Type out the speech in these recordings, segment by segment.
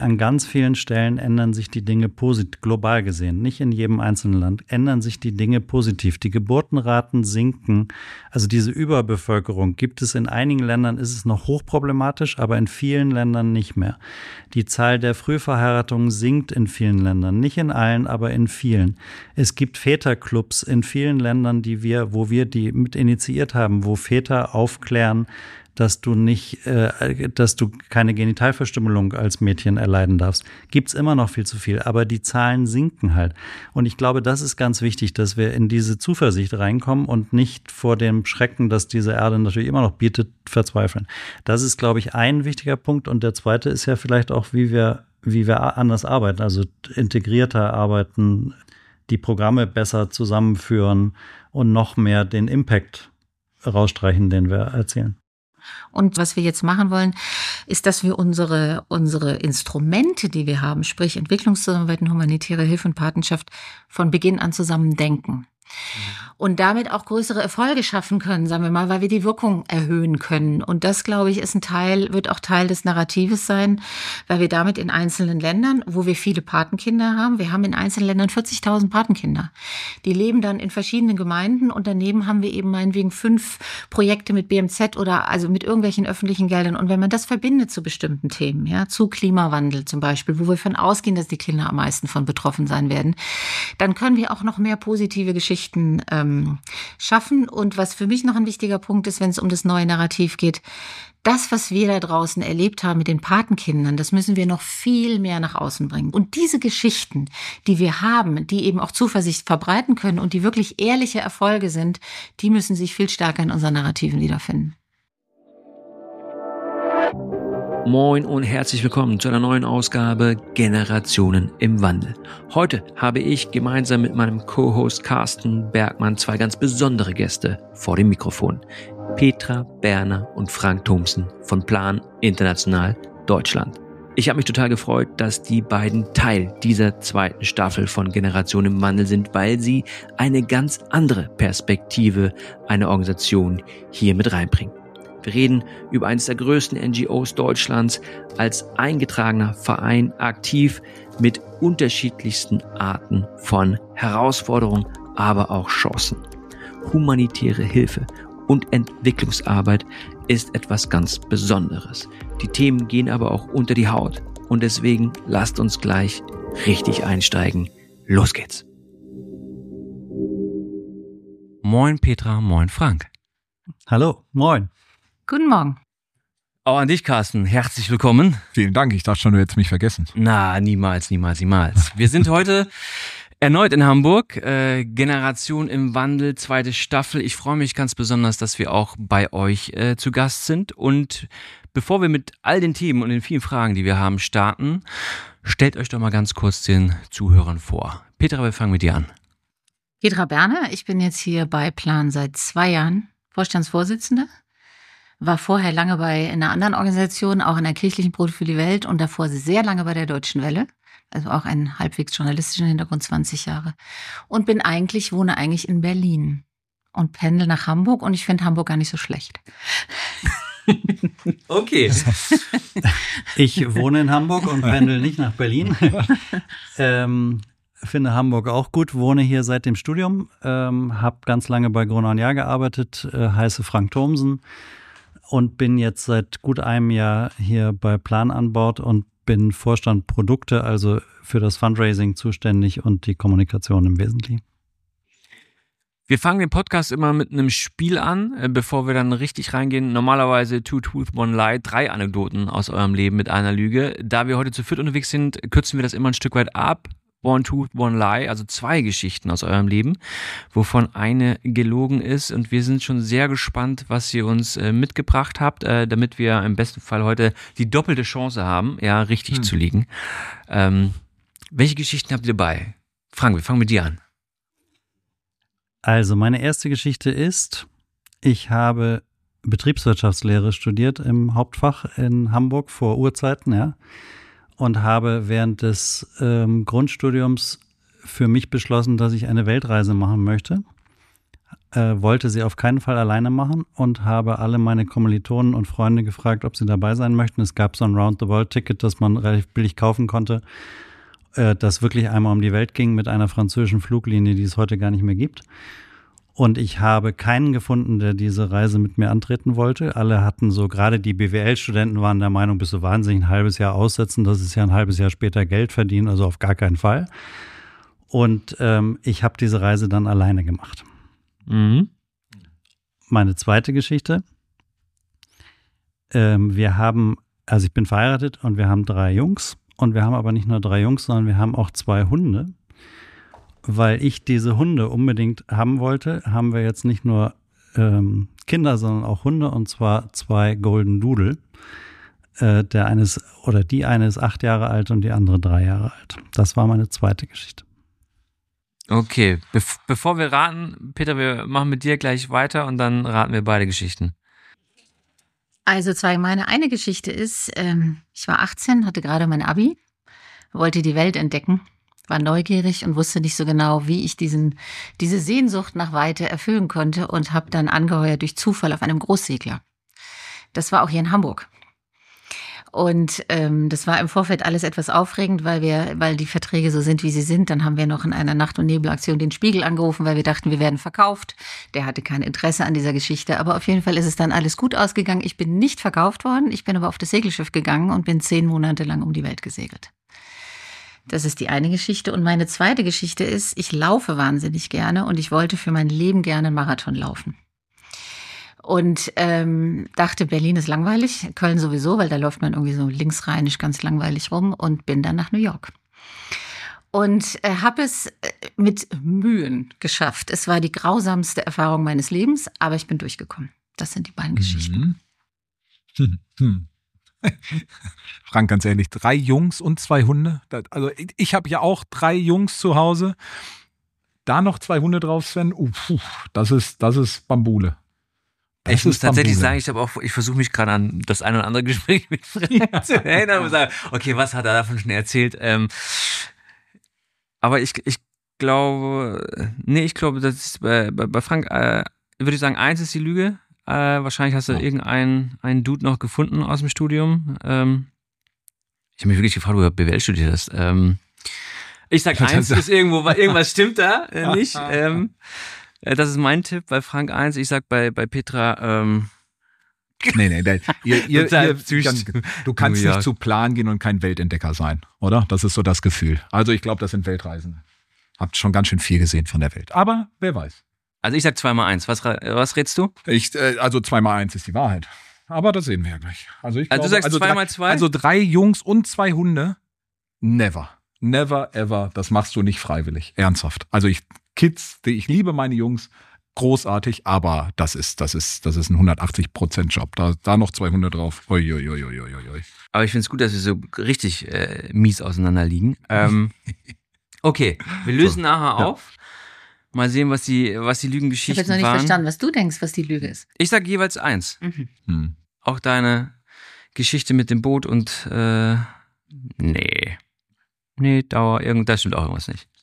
an ganz vielen Stellen ändern sich die Dinge positiv, global gesehen, nicht in jedem einzelnen Land, ändern sich die Dinge positiv. Die Geburtenraten sinken. Also diese Überbevölkerung gibt es in einigen Ländern, ist es noch hochproblematisch, aber in vielen Ländern nicht mehr. Die Zahl der Frühverheiratungen sinkt in vielen Ländern, nicht in allen, aber in vielen. Es gibt Väterclubs in vielen Ländern, wo wir die mit initiiert haben, wo Väter aufklären, dass du keine Genitalverstümmelung als Mädchen erleiden darfst. Gibt's immer noch viel zu viel, aber die Zahlen sinken halt. Und ich glaube, das ist ganz wichtig, dass wir in diese Zuversicht reinkommen und nicht vor dem Schrecken, dass diese Erde natürlich immer noch bietet, verzweifeln. Das ist, glaube ich, ein wichtiger Punkt. Und der zweite ist ja vielleicht auch, wie wir anders arbeiten, also integrierter arbeiten, die Programme besser zusammenführen und noch mehr den Impact rausstreichen, den wir erzielen. Und was wir jetzt machen wollen, ist, dass wir unsere Instrumente, die wir haben, sprich Entwicklungszusammenarbeit, humanitäre Hilfe und Patenschaft, von Beginn an zusammen denken. Und damit auch größere Erfolge schaffen können, sagen wir mal, weil wir die Wirkung erhöhen können. Und das, glaube ich, wird auch Teil des Narratives sein, weil wir damit in einzelnen Ländern, wo wir viele Patenkinder haben, wir haben in einzelnen Ländern 40.000 Patenkinder. Die leben dann in verschiedenen Gemeinden und daneben haben wir eben meinetwegen 5 Projekte mit BMZ oder also mit irgendwelchen öffentlichen Geldern. Und wenn man das verbindet zu bestimmten Themen, ja, zu Klimawandel zum Beispiel, wo wir von ausgehen, dass die Kinder am meisten von betroffen sein werden, dann können wir auch noch mehr positive Geschichten schaffen. Und was für mich noch ein wichtiger Punkt ist, wenn es um das neue Narrativ geht, das, was wir da draußen erlebt haben mit den Patenkindern, das müssen wir noch viel mehr nach außen bringen. Und diese Geschichten, die wir haben, die eben auch Zuversicht verbreiten können und die wirklich ehrliche Erfolge sind, die müssen sich viel stärker in unseren Narrativen wiederfinden. Moin und herzlich willkommen zu einer neuen Ausgabe Generationen im Wandel. Heute habe ich gemeinsam mit meinem Co-Host Carsten Bergmann 2 ganz besondere Gäste vor dem Mikrofon. Petra Berner und Frank Thomsen von Plan International Deutschland. Ich habe mich total gefreut, dass die beiden Teil dieser 2. Staffel von Generationen im Wandel sind, weil sie eine ganz andere Perspektive einer Organisation hier mit reinbringen. Wir reden über eines der größten NGOs Deutschlands, als eingetragener Verein aktiv mit unterschiedlichsten Arten von Herausforderungen, aber auch Chancen. Humanitäre Hilfe und Entwicklungsarbeit ist etwas ganz Besonderes. Die Themen gehen aber auch unter die Haut und deswegen lasst uns gleich richtig einsteigen. Los geht's. Moin Petra, moin Frank. Hallo, moin. Guten Morgen. Auch an dich, Carsten. Herzlich willkommen. Vielen Dank. Ich dachte schon, du hättest mich vergessen. Na, niemals. Wir sind heute erneut in Hamburg. Generation im Wandel, 2. Staffel. Ich freue mich ganz besonders, dass wir auch bei euch zu Gast sind. Und bevor wir mit all den Themen und den vielen Fragen, die wir haben, starten, stellt euch doch mal ganz kurz den Zuhörern vor. Petra, wir fangen mit dir an. Petra Berner, ich bin jetzt hier bei Plan seit 2 Jahren Vorstandsvorsitzende. War vorher lange in einer anderen Organisation, auch in der kirchlichen Brot für die Welt und davor sehr lange bei der Deutschen Welle. Also auch einen halbwegs journalistischen Hintergrund, 20 Jahre. Und wohne eigentlich in Berlin und pendel nach Hamburg und ich finde Hamburg gar nicht so schlecht. Okay. Ich wohne in Hamburg und pendel nicht nach Berlin. Finde Hamburg auch gut, wohne hier seit dem Studium, habe ganz lange bei Gruner & Jahr gearbeitet, heiße Frank Thomsen. Und bin jetzt seit gut einem Jahr hier bei Plan an Bord und bin Vorstand Produkte, also für das Fundraising zuständig und die Kommunikation im Wesentlichen. Wir fangen den Podcast immer mit einem Spiel an, bevor wir dann richtig reingehen. Normalerweise 2 Truth, 1 Lie, 3 Anekdoten aus eurem Leben mit einer Lüge. Da wir heute zu 4 unterwegs sind, kürzen wir das immer ein Stück weit ab. 1 Truth, 1 Lie, also 2 Geschichten aus eurem Leben, wovon eine gelogen ist. Und wir sind schon sehr gespannt, was ihr uns mitgebracht habt, damit wir im besten Fall heute die doppelte Chance haben, ja, richtig zu liegen. Welche Geschichten habt ihr dabei? Frank, wir fangen mit dir an. Also meine erste Geschichte ist, ich habe Betriebswirtschaftslehre studiert im Hauptfach in Hamburg vor Urzeiten, ja. Und habe während des Grundstudiums für mich beschlossen, dass ich eine Weltreise machen möchte. wollte sie auf keinen Fall alleine machen und habe alle meine Kommilitonen und Freunde gefragt, ob sie dabei sein möchten. Es gab so ein Round-the-World-Ticket, das man relativ billig kaufen konnte, das wirklich einmal um die Welt ging mit einer französischen Fluglinie, die es heute gar nicht mehr gibt. Und ich habe keinen gefunden, der diese Reise mit mir antreten wollte. Alle hatten so, gerade die BWL-Studenten waren der Meinung, bist du wahnsinnig, ein halbes Jahr aussetzen, das ist ja ein halbes Jahr später Geld verdienen, also auf gar keinen Fall. Und ich habe diese Reise dann alleine gemacht. Mhm. Meine zweite Geschichte. Ich bin verheiratet und wir haben 3 Jungs. Und wir haben aber nicht nur 3 Jungs, sondern wir haben auch 2 Hunde. Weil ich diese Hunde unbedingt haben wollte, haben wir jetzt nicht nur Kinder, sondern auch Hunde, und zwar 2 Golden Doodle. Die eine ist 8 Jahre alt und die andere 3 Jahre alt. Das war meine zweite Geschichte. Okay, bevor wir raten, Peter, wir machen mit dir gleich weiter und dann raten wir beide Geschichten. Also meine eine Geschichte ist, ich war 18, hatte gerade mein Abi, wollte die Welt entdecken, war neugierig und wusste nicht so genau, wie ich diese Sehnsucht nach Weite erfüllen konnte und habe dann angeheuert durch Zufall auf einem Großsegler. Das war auch hier in Hamburg. Und das war im Vorfeld alles etwas aufregend, weil die Verträge so sind, wie sie sind. Dann haben wir noch in einer Nacht- und Nebelaktion den Spiegel angerufen, weil wir dachten, wir werden verkauft. Der hatte kein Interesse an dieser Geschichte. Aber auf jeden Fall ist es dann alles gut ausgegangen. Ich bin nicht verkauft worden. Ich bin aber auf das Segelschiff gegangen und bin 10 Monate lang um die Welt gesegelt. Das ist die eine Geschichte. Und meine zweite Geschichte ist, ich laufe wahnsinnig gerne und ich wollte für mein Leben gerne einen Marathon laufen. Und dachte, Berlin ist langweilig, Köln sowieso, weil da läuft man irgendwie so linksrheinisch ganz langweilig rum, und bin dann nach New York. Und habe es mit Mühen geschafft. Es war die grausamste Erfahrung meines Lebens, aber ich bin durchgekommen. Das sind die beiden Geschichten. Frank, ganz ehrlich, 3 Jungs und 2 Hunde. Also ich habe ja auch 3 Jungs zu Hause. Da noch 2 Hunde drauf, Sven. Das ist Bambule. Ich muss tatsächlich sagen, ich versuche mich gerade an das ein oder andere Gespräch mit Frank zu erinnern und sagen, okay, was hat er davon schon erzählt? Aber ich glaube, das ist bei Frank, würde ich sagen, 1 ist die Lüge. Wahrscheinlich hast du irgendeinen Dude noch gefunden aus dem Studium. Ich habe mich wirklich gefragt, wo du BWL studiert hast. Ich sag 1 ist irgendwas stimmt da nicht. Das ist mein Tipp, bei Frank 1. Ich sag bei Petra, Nee. Du kannst nicht zu Plan gehen und kein Weltentdecker sein, oder? Das ist so das Gefühl. Also ich glaube, das sind Weltreisende. Habt schon ganz schön viel gesehen von der Welt. Aber wer weiß. Also ich sag 2x1. Was rätst du? Also 2x1 ist die Wahrheit. Aber das sehen wir ja gleich. Also du sagst 2x2? Also 3 Jungs und 2 Hunde. Never. Never ever. Das machst du nicht freiwillig. Ernsthaft. Also ich liebe meine Jungs. Großartig, aber das ist ein 180%-Job. Da noch 2 Hunde drauf. Ui. Aber ich finde es gut, dass wir so richtig mies auseinander liegen. Okay, wir lösen nachher auf. Mal sehen, was die Lügengeschichten waren. Ich habe jetzt noch nicht verstanden, was du denkst, was die Lüge ist. Ich sag jeweils 1. Auch deine Geschichte mit dem Boot und nee, da stimmt auch irgendwas nicht.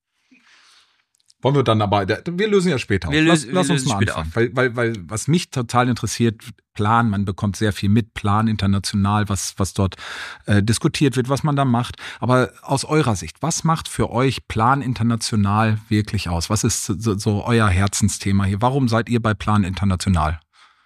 Wollen wir dann aber, wir lösen ja später auf. Lass uns mal anfangen. Weil was mich total interessiert, Plan, man bekommt sehr viel mit, Plan international, was dort diskutiert wird, was man da macht. Aber aus eurer Sicht, was macht für euch Plan international wirklich aus? Was ist so euer Herzensthema hier? Warum seid ihr bei Plan international?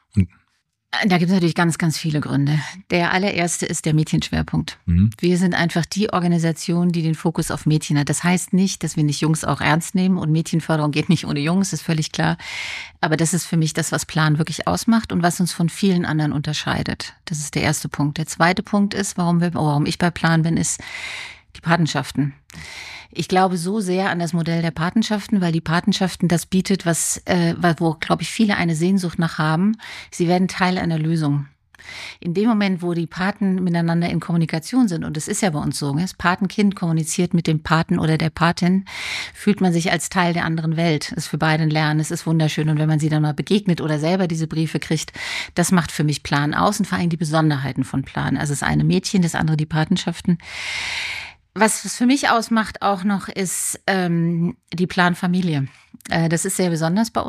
Da gibt es natürlich ganz, ganz viele Gründe. Der allererste ist der Mädchenschwerpunkt. Wir sind einfach die Organisation, die den Fokus auf Mädchen hat. Das heißt nicht, dass wir nicht Jungs auch ernst nehmen, und Mädchenförderung geht nicht ohne Jungs, ist völlig klar. Aber das ist für mich das, was Plan wirklich ausmacht und was uns von vielen anderen unterscheidet. Das ist der erste Punkt. Der zweite Punkt ist, warum ich bei Plan bin, ist die Patenschaften. Ich glaube so sehr an das Modell der Patenschaften, weil die Patenschaften das bietet, wo, glaube ich, viele eine Sehnsucht nach haben. Sie werden Teil einer Lösung. In dem Moment, wo die Paten miteinander in Kommunikation sind, und es ist ja bei uns so, das Patenkind kommuniziert mit dem Paten oder der Patin, fühlt man sich als Teil der anderen Welt. Es ist für beide ein Lernen, es ist wunderschön. Und wenn man sie dann mal begegnet oder selber diese Briefe kriegt, das macht für mich Plan aus, und vor allem die Besonderheiten von Plan. Also das eine Mädchen, das andere die Patenschaften. Was es für mich ausmacht auch noch, ist die Planfamilie. Das ist sehr besonders bei uns.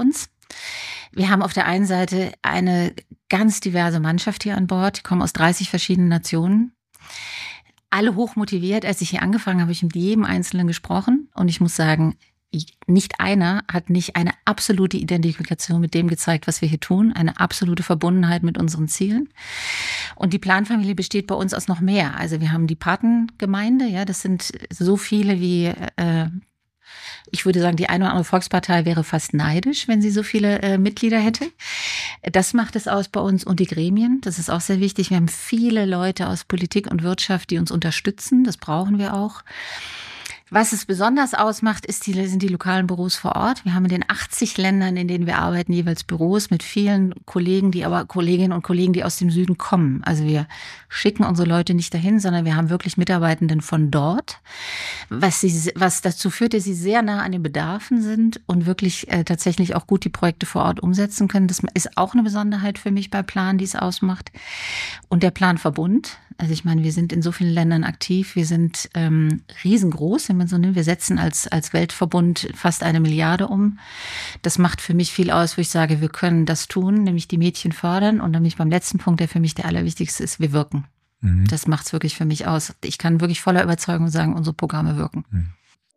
Wir haben auf der einen Seite eine ganz diverse Mannschaft hier an Bord. Die kommen aus 30 verschiedenen Nationen. Alle hoch motiviert. Als ich hier angefangen habe, habe ich mit jedem Einzelnen gesprochen. Und ich muss sagen, nicht einer hat nicht eine absolute Identifikation mit dem gezeigt, was wir hier tun. Eine absolute Verbundenheit mit unseren Zielen. Und die Planfamilie besteht bei uns aus noch mehr. Also wir haben die Patengemeinde. Ja, das sind so viele wie... Ich würde sagen, die eine oder andere Volkspartei wäre fast neidisch, wenn sie so viele Mitglieder hätte. Das macht es aus bei uns. Und die Gremien, das ist auch sehr wichtig. Wir haben viele Leute aus Politik und Wirtschaft, die uns unterstützen. Das brauchen wir auch. Was es besonders ausmacht, sind die lokalen Büros vor Ort. Wir haben in den 80 Ländern, in denen wir arbeiten, jeweils Büros mit vielen Kolleginnen und Kollegen, die aus dem Süden kommen. Also wir schicken unsere Leute nicht dahin, sondern wir haben wirklich Mitarbeitenden von dort, was dazu führt, dass sie sehr nah an den Bedarfen sind und wirklich tatsächlich auch gut die Projekte vor Ort umsetzen können. Das ist auch eine Besonderheit für mich bei Plan, die es ausmacht. Und der Planverbund. Also ich meine, wir sind in so vielen Ländern aktiv. Wir sind riesengroß, wenn man so nimmt. Wir setzen als Weltverbund fast 1 Milliarde um. Das macht für mich viel aus, wo ich sage, wir können das tun, nämlich die Mädchen fördern. Und nämlich beim letzten Punkt, der für mich der allerwichtigste ist, wir wirken. Mhm. Das macht es wirklich für mich aus. Ich kann wirklich voller Überzeugung sagen, unsere Programme wirken. Mhm.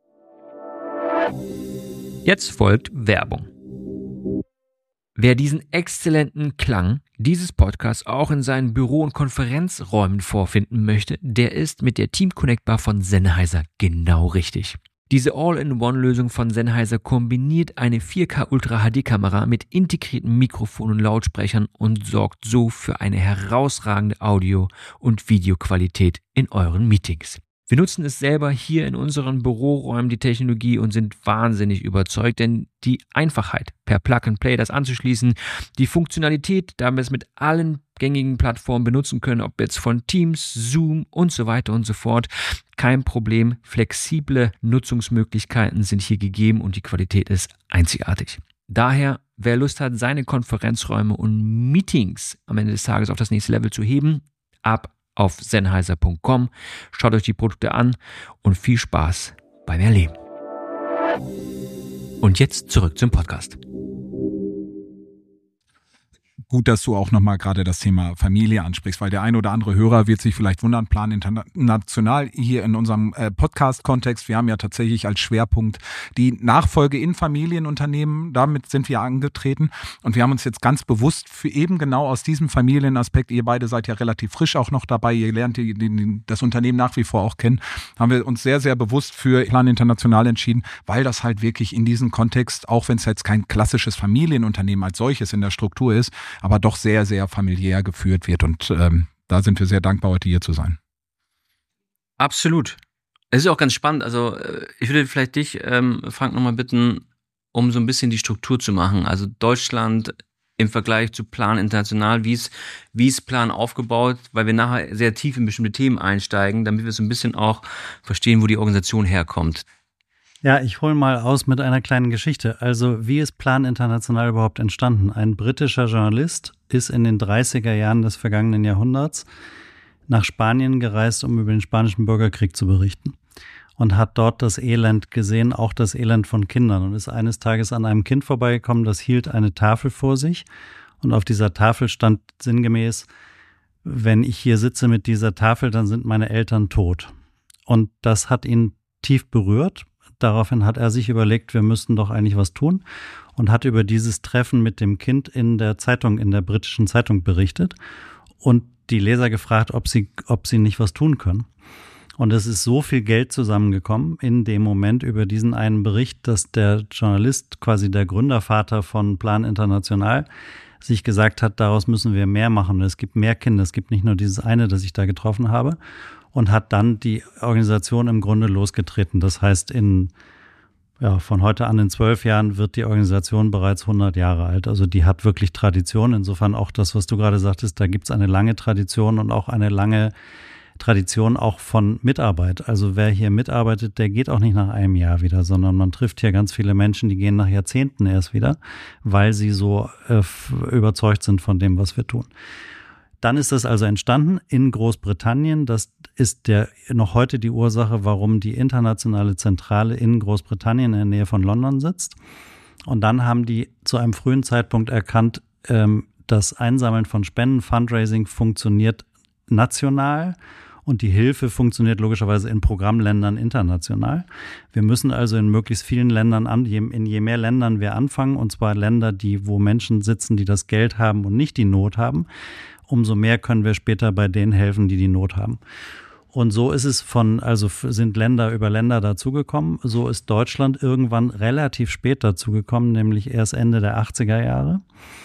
Jetzt folgt Werbung. Wer diesen exzellenten Klang dieses Podcasts auch in seinen Büro- und Konferenzräumen vorfinden möchte, der ist mit der Team Connect Bar von Sennheiser genau richtig. Diese All-in-One-Lösung von Sennheiser kombiniert eine 4K Ultra HD-Kamera mit integrierten Mikrofonen und Lautsprechern und sorgt so für eine herausragende Audio- und Videoqualität in euren Meetings. Wir nutzen es selber hier in unseren Büroräumen, die Technologie, und sind wahnsinnig überzeugt, denn die Einfachheit, per Plug-and-Play das anzuschließen, die Funktionalität, da wir es mit allen gängigen Plattformen benutzen können, ob jetzt von Teams, Zoom und so weiter und so fort, kein Problem. Flexible Nutzungsmöglichkeiten sind hier gegeben und die Qualität ist einzigartig. Daher, wer Lust hat, seine Konferenzräume und Meetings am Ende des Tages auf das nächste Level zu heben, ab auf Sennheiser.com. Schaut euch die Produkte an und viel Spaß beim Erleben. Und jetzt zurück zum Podcast. Gut, dass du auch nochmal gerade das Thema Familie ansprichst, weil der ein oder andere Hörer wird sich vielleicht wundern, Plan International hier in unserem Podcast-Kontext. Wir haben ja tatsächlich als Schwerpunkt die Nachfolge in Familienunternehmen. Damit sind wir angetreten und wir haben uns jetzt ganz bewusst für eben genau aus diesem Familienaspekt, ihr beide seid ja relativ frisch auch noch dabei, ihr lernt das Unternehmen nach wie vor auch kennen, haben wir uns sehr, sehr bewusst für Plan International entschieden, weil das halt wirklich in diesem Kontext, auch wenn es jetzt kein klassisches Familienunternehmen als solches in der Struktur ist, aber doch sehr, sehr familiär geführt wird. Und da sind wir sehr dankbar, heute hier zu sein. Absolut. Es ist auch ganz spannend. Also ich würde vielleicht dich, Frank, nochmal bitten, um so ein bisschen die Struktur zu machen. Also Deutschland im Vergleich zu Plan International, wie ist Plan aufgebaut, weil wir nachher sehr tief in bestimmte Themen einsteigen, damit wir so ein bisschen auch verstehen, wo die Organisation herkommt. Ja, ich hole mal aus mit einer kleinen Geschichte. Also, wie ist Plan International überhaupt entstanden? Ein britischer Journalist ist in den 30er Jahren des vergangenen Jahrhunderts nach Spanien gereist, um über den spanischen Bürgerkrieg zu berichten. Und hat dort das Elend gesehen, auch das Elend von Kindern. Und ist eines Tages an einem Kind vorbeigekommen, das hielt eine Tafel vor sich. Und auf dieser Tafel stand sinngemäß, wenn ich hier sitze mit dieser Tafel, dann sind meine Eltern tot. Und das hat ihn tief berührt. Daraufhin hat er sich überlegt, wir müssten doch eigentlich was tun und hat über dieses Treffen mit dem Kind in der Zeitung, in der britischen Zeitung berichtet und die Leser gefragt, ob sie nicht was tun können. Und es ist so viel Geld zusammengekommen in dem Moment über diesen einen Bericht, dass der Journalist, quasi der Gründervater von Plan International, sich gesagt hat, daraus müssen wir mehr machen. Es gibt mehr Kinder, es gibt nicht nur dieses eine, das ich da getroffen habe. Und hat dann die Organisation im Grunde losgetreten. Das heißt, von heute an in 12 Jahren wird die Organisation bereits 100 Jahre alt. Also die hat wirklich Tradition. Insofern auch das, was du gerade sagtest, da gibt es eine lange Tradition und auch eine lange Tradition auch von Mitarbeit. Also wer hier mitarbeitet, der geht auch nicht nach einem Jahr wieder, sondern man trifft hier ganz viele Menschen, die gehen nach Jahrzehnten erst wieder, weil sie so überzeugt sind von dem, was wir tun. Dann ist das also entstanden in Großbritannien. Das ist noch heute die Ursache, warum die internationale Zentrale in Großbritannien in der Nähe von London sitzt. Und dann haben die zu einem frühen Zeitpunkt erkannt, das Einsammeln von Spenden, Fundraising funktioniert national und die Hilfe funktioniert logischerweise in Programmländern international. Wir müssen also in möglichst vielen Ländern, je mehr Ländern wir anfangen, und zwar Länder, wo Menschen sitzen, die das Geld haben und nicht die Not haben, umso mehr können wir später bei denen helfen, die Not haben. Und so ist es sind Länder über Länder dazugekommen. So ist Deutschland irgendwann relativ spät dazugekommen, nämlich erst Ende der 80er Jahre.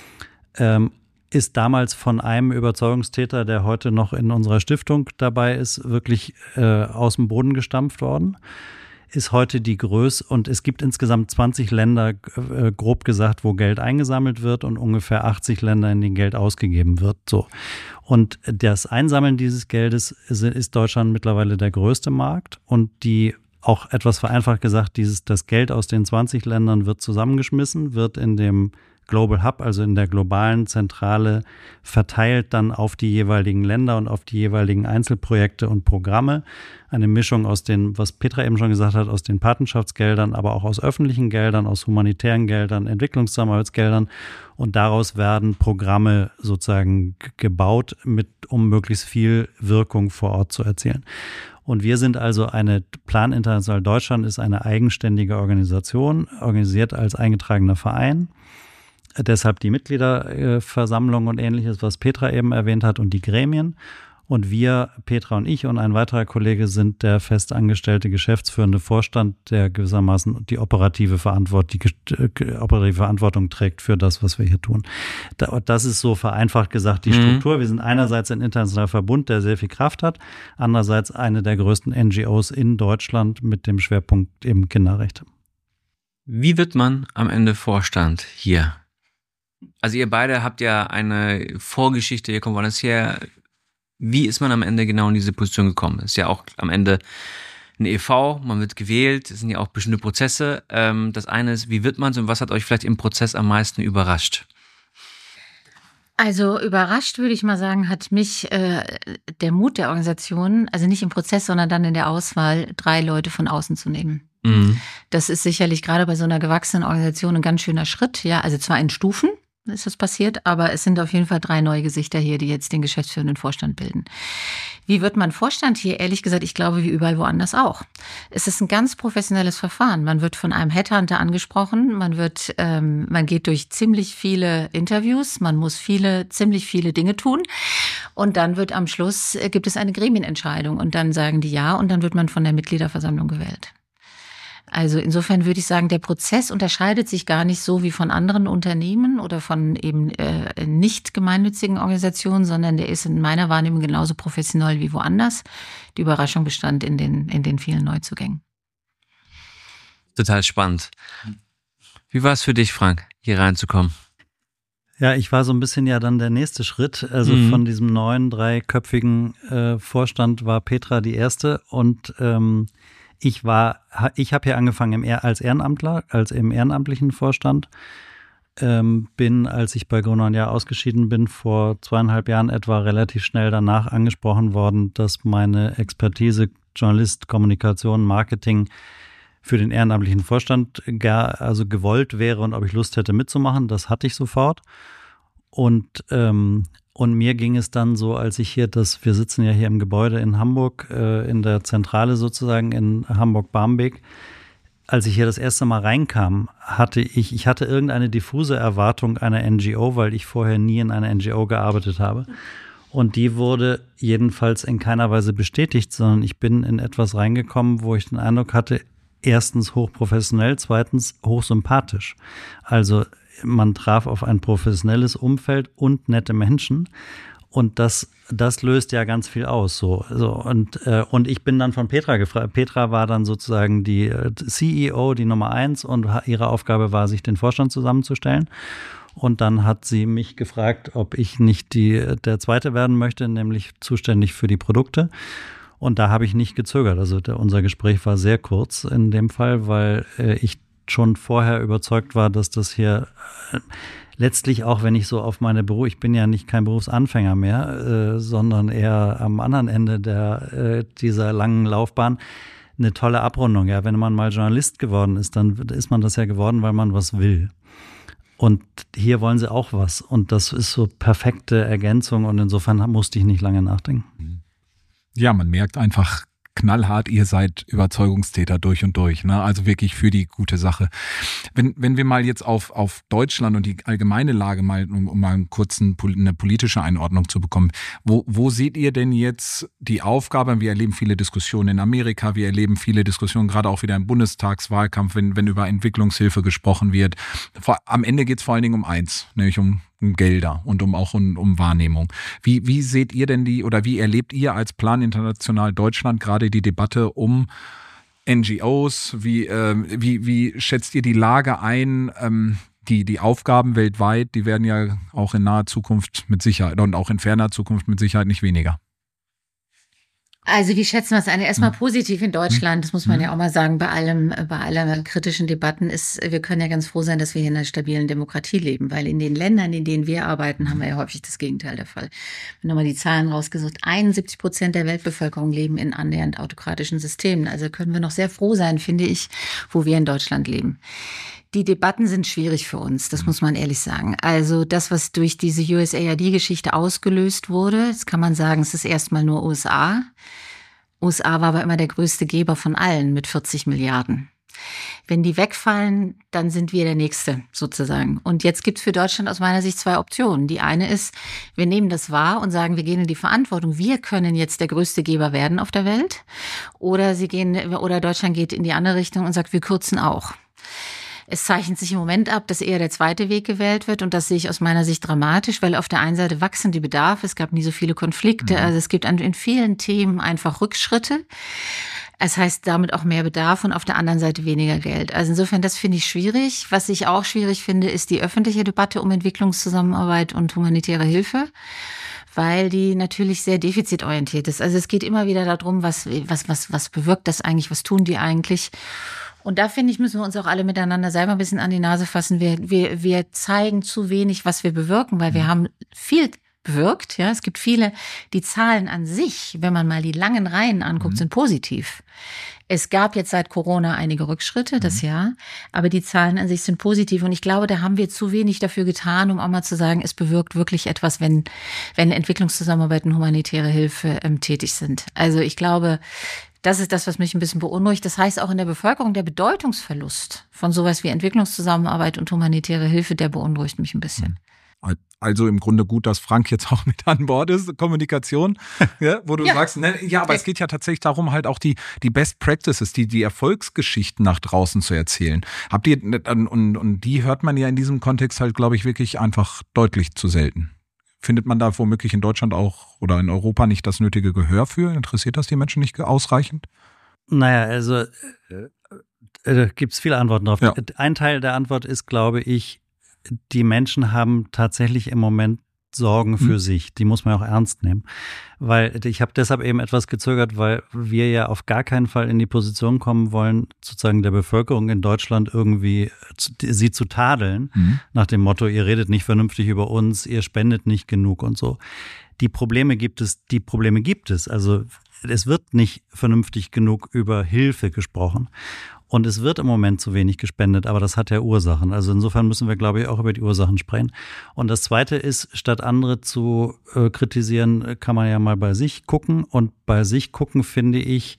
Ist damals von einem Überzeugungstäter, der heute noch in unserer Stiftung dabei ist, wirklich aus dem Boden gestampft worden. Ist heute die Größe, und es gibt insgesamt 20 Länder, grob gesagt, wo Geld eingesammelt wird und ungefähr 80 Länder, in denen Geld ausgegeben wird. So. Und das Einsammeln dieses Geldes ist Deutschland mittlerweile der größte Markt, und auch etwas vereinfacht gesagt, das Geld aus den 20 Ländern wird zusammengeschmissen, wird in dem Global Hub, also in der globalen Zentrale, verteilt dann auf die jeweiligen Länder und auf die jeweiligen Einzelprojekte und Programme. Eine Mischung aus den, was Petra eben schon gesagt hat, aus den Patenschaftsgeldern, aber auch aus öffentlichen Geldern, aus humanitären Geldern, Entwicklungszusammenarbeitsgeldern. Und daraus werden Programme sozusagen gebaut, um möglichst viel Wirkung vor Ort zu erzielen. Und wir sind also Plan International Deutschland ist eine eigenständige Organisation, organisiert als eingetragener Verein. Deshalb die Mitgliederversammlung und Ähnliches, was Petra eben erwähnt hat, und die Gremien. Und wir, Petra und ich und ein weiterer Kollege, sind der festangestellte geschäftsführende Vorstand, der gewissermaßen die operative Verantwortung trägt für das, was wir hier tun. Das ist so vereinfacht gesagt die Struktur. Wir sind einerseits ein internationaler Verbund, der sehr viel Kraft hat, andererseits eine der größten NGOs in Deutschland mit dem Schwerpunkt eben Kinderrechte. Wie wird man am Ende Vorstand hier? Also ihr beide habt ja eine Vorgeschichte, ihr kommt woanders her. Wie ist man am Ende genau in diese Position gekommen? Ist ja auch am Ende ein e.V., man wird gewählt, es sind ja auch bestimmte Prozesse. Das eine ist, wie wird man so, und was hat euch vielleicht im Prozess am meisten überrascht? Also überrascht, würde ich mal sagen, hat mich der Mut der Organisation, also nicht im Prozess, sondern dann in der Auswahl, 3 Leute von außen zu nehmen. Mhm. Das ist sicherlich gerade bei so einer gewachsenen Organisation ein ganz schöner Schritt. Ja, also zwar in Stufen ist das passiert, aber es sind auf jeden Fall 3 neue Gesichter hier, die jetzt den geschäftsführenden Vorstand bilden. Wie wird man Vorstand hier? Ehrlich gesagt, ich glaube, wie überall woanders auch. Es ist ein ganz professionelles Verfahren. Man wird von einem Headhunter angesprochen, man geht durch ziemlich viele Interviews, man muss ziemlich viele Dinge tun, und dann am Schluss gibt es eine Gremienentscheidung, und dann sagen die ja, und dann wird man von der Mitgliederversammlung gewählt. Also insofern würde ich sagen, der Prozess unterscheidet sich gar nicht so wie von anderen Unternehmen oder von eben nicht gemeinnützigen Organisationen, sondern der ist in meiner Wahrnehmung genauso professionell wie woanders. Die Überraschung bestand in den vielen Neuzugängen. Total spannend. Wie war es für dich, Frank, hier reinzukommen? Ja, ich war so ein bisschen ja dann der nächste Schritt. Also von diesem neuen 3-köpfigen Vorstand war Petra die erste, und ich habe hier angefangen als Ehrenamtler, im ehrenamtlichen Vorstand. Bin, als ich bei Gruner + Jahr ausgeschieden bin, vor 2,5 Jahren etwa, relativ schnell danach angesprochen worden, dass meine Expertise Journalist, Kommunikation, Marketing für den ehrenamtlichen Vorstand gewollt wäre und ob ich Lust hätte mitzumachen. Das hatte ich sofort. Und mir ging es dann so, als ich wir sitzen ja hier im Gebäude in Hamburg, in der Zentrale sozusagen in Hamburg-Barmbek. Als ich hier das erste Mal reinkam, hatte ich irgendeine diffuse Erwartung einer NGO, weil ich vorher nie in einer NGO gearbeitet habe. Und die wurde jedenfalls in keiner Weise bestätigt, sondern ich bin in etwas reingekommen, wo ich den Eindruck hatte, erstens hochprofessionell, zweitens hochsympathisch. Also man traf auf ein professionelles Umfeld und nette Menschen, und das löst ja ganz viel aus. So. Und ich bin dann von Petra gefragt. Petra war dann sozusagen die CEO, die Nummer 1, und ihre Aufgabe war, sich den Vorstand zusammenzustellen. Und dann hat sie mich gefragt, ob ich nicht der Zweite werden möchte, nämlich zuständig für die Produkte. Und da habe ich nicht gezögert. Also unser Gespräch war sehr kurz in dem Fall, weil ich schon vorher überzeugt war, dass das hier letztlich, auch wenn ich so auf ich bin ja kein Berufsanfänger mehr, sondern eher am anderen Ende dieser langen Laufbahn, eine tolle Abrundung. Ja, wenn man mal Journalist geworden ist, dann ist man das ja geworden, weil man was will. Und hier wollen sie auch was. Und das ist so perfekte Ergänzung. Und insofern musste ich nicht lange nachdenken. Ja, man merkt einfach knallhart, ihr seid Überzeugungstäter durch und durch, ne? Also wirklich für die gute Sache. Wenn wir mal jetzt auf Deutschland und die allgemeine Lage mal, um mal eine politische Einordnung zu bekommen, wo seht ihr denn jetzt die Aufgabe? Wir erleben viele Diskussionen in Amerika, wir erleben viele Diskussionen, gerade auch wieder im Bundestagswahlkampf, wenn über Entwicklungshilfe gesprochen wird. Am Ende geht es vor allen Dingen um eins, nämlich um Gelder und um Wahrnehmung. Wie seht ihr denn wie erlebt ihr als Plan International Deutschland gerade die Debatte um NGOs? Wie schätzt ihr die Lage ein? Die Aufgaben weltweit, die werden ja auch in naher Zukunft mit Sicherheit und auch in ferner Zukunft mit Sicherheit nicht weniger. Also wie schätzen wir es ein? Erstmal positiv in Deutschland, das muss man ja auch mal sagen, bei allen kritischen Debatten wir können ja ganz froh sein, dass wir hier in einer stabilen Demokratie leben, weil in den Ländern, in denen wir arbeiten, haben wir ja häufig das Gegenteil der Fall. Wir haben nochmal die Zahlen rausgesucht, 71% der Weltbevölkerung leben in annähernd autokratischen Systemen. Also können wir noch sehr froh sein, finde ich, wo wir in Deutschland leben. Die Debatten sind schwierig für uns, das muss man ehrlich sagen. Also das, was durch diese USAID-Geschichte ausgelöst wurde, das kann man sagen, es ist erstmal nur USA. USA war aber immer der größte Geber von allen mit 40 Milliarden. Wenn die wegfallen, dann sind wir der Nächste sozusagen. Und jetzt gibt es für Deutschland aus meiner Sicht 2 Optionen. Die eine ist, wir nehmen das wahr und sagen, wir gehen in die Verantwortung. Wir können jetzt der größte Geber werden auf der Welt. Oder Deutschland geht in die andere Richtung und sagt, wir kürzen auch. Es zeichnet sich im Moment ab, dass eher der zweite Weg gewählt wird und das sehe ich aus meiner Sicht dramatisch, weil auf der einen Seite wachsen die Bedarfe, es gab nie so viele Konflikte, also es gibt in vielen Themen einfach Rückschritte. Es heißt damit auch mehr Bedarf und auf der anderen Seite weniger Geld. Also insofern, das finde ich schwierig. Was ich auch schwierig finde, ist die öffentliche Debatte um Entwicklungszusammenarbeit und humanitäre Hilfe, weil die natürlich sehr defizitorientiert ist. Also es geht immer wieder darum, was bewirkt das eigentlich, was tun die eigentlich? Und da, finde ich, müssen wir uns auch alle miteinander selber ein bisschen an die Nase fassen. Wir zeigen zu wenig, was wir bewirken, weil wir haben viel bewirkt. Ja, es gibt viele, die Zahlen an sich, wenn man mal die langen Reihen anguckt, sind positiv. Es gab jetzt seit Corona einige Rückschritte, das Jahr, aber die Zahlen an sich sind positiv. Und ich glaube, da haben wir zu wenig dafür getan, um auch mal zu sagen, es bewirkt wirklich etwas, wenn Entwicklungszusammenarbeit und humanitäre Hilfe tätig sind. Also ich glaube, das ist das, was mich ein bisschen beunruhigt. Das heißt, auch in der Bevölkerung der Bedeutungsverlust von sowas wie Entwicklungszusammenarbeit und humanitäre Hilfe, der beunruhigt mich ein bisschen. Also im Grunde gut, dass Frank jetzt auch mit an Bord ist, Kommunikation, ja, wo du sagst, ne, ja, aber es geht ja tatsächlich darum, halt auch die Best Practices, die Erfolgsgeschichten nach draußen zu erzählen. Habt ihr, und die hört man ja in diesem Kontext halt, glaube ich, wirklich einfach deutlich zu selten. Findet man da womöglich in Deutschland auch oder in Europa nicht das nötige Gehör für? Interessiert das die Menschen nicht ausreichend? Naja, also gibt es viele Antworten drauf. Ja. Ein Teil der Antwort ist, glaube ich, die Menschen haben tatsächlich im Moment Sorgen für sich. Die muss man auch ernst nehmen. Weil ich habe deshalb eben etwas gezögert, weil wir ja auf gar keinen Fall in die Position kommen wollen, sozusagen der Bevölkerung in Deutschland irgendwie sie zu tadeln, nach dem Motto, ihr redet nicht vernünftig über uns, ihr spendet nicht genug und so. Die Probleme gibt es. Also es wird nicht vernünftig genug über Hilfe gesprochen. Und es wird im Moment zu wenig gespendet, aber das hat ja Ursachen. Also insofern müssen wir, glaube ich, auch über die Ursachen sprechen. Und das Zweite ist, statt andere zu kritisieren, kann man ja mal bei sich gucken. Und bei sich gucken, finde ich,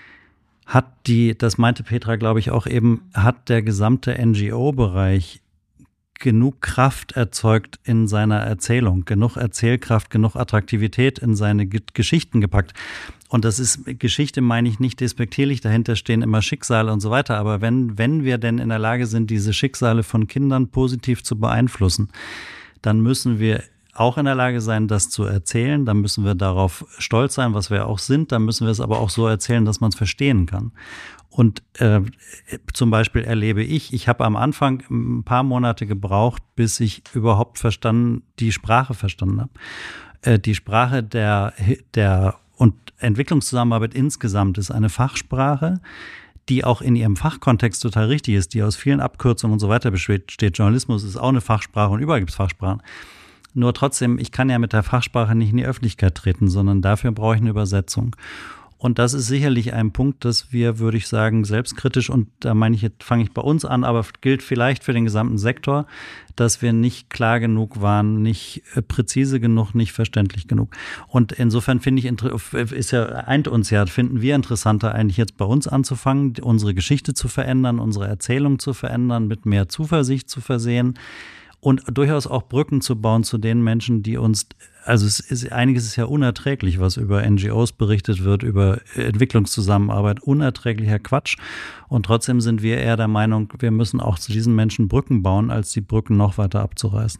das meinte Petra, glaube ich, auch eben, hat der gesamte NGO-Bereich genug Kraft erzeugt in seiner Erzählung, genug Erzählkraft, genug Attraktivität in seine Geschichten gepackt. Und das ist, Geschichte meine ich nicht despektierlich, dahinter stehen immer Schicksale und so weiter, aber wenn wir denn in der Lage sind, diese Schicksale von Kindern positiv zu beeinflussen, dann müssen wir auch in der Lage sein, das zu erzählen, dann müssen wir darauf stolz sein, was wir auch sind, dann müssen wir es aber auch so erzählen, dass man es verstehen kann. Und zum Beispiel erlebe ich habe am Anfang ein paar Monate gebraucht, bis ich überhaupt die Sprache verstanden habe. Die Sprache der und Entwicklungszusammenarbeit insgesamt ist eine Fachsprache, die auch in ihrem Fachkontext total richtig ist, die aus vielen Abkürzungen und so weiter besteht. Journalismus ist auch eine Fachsprache und überall gibt es Fachsprachen. Nur trotzdem, ich kann ja mit der Fachsprache nicht in die Öffentlichkeit treten, sondern dafür brauche ich eine Übersetzung. Und das ist sicherlich ein Punkt, dass wir, würde ich sagen, selbstkritisch, und da meine ich, jetzt fange ich bei uns an, aber gilt vielleicht für den gesamten Sektor, dass wir nicht klar genug waren, nicht präzise genug, nicht verständlich genug. Und insofern finde ich, eint uns ja, finden wir interessanter eigentlich jetzt bei uns anzufangen, unsere Geschichte zu verändern, unsere Erzählung zu verändern, mit mehr Zuversicht zu versehen und durchaus auch Brücken zu bauen zu den Menschen, die uns, also einiges ist ja unerträglich, was über NGOs berichtet wird, über Entwicklungszusammenarbeit, unerträglicher Quatsch. Und trotzdem sind wir eher der Meinung, wir müssen auch zu diesen Menschen Brücken bauen, als die Brücken noch weiter abzureißen.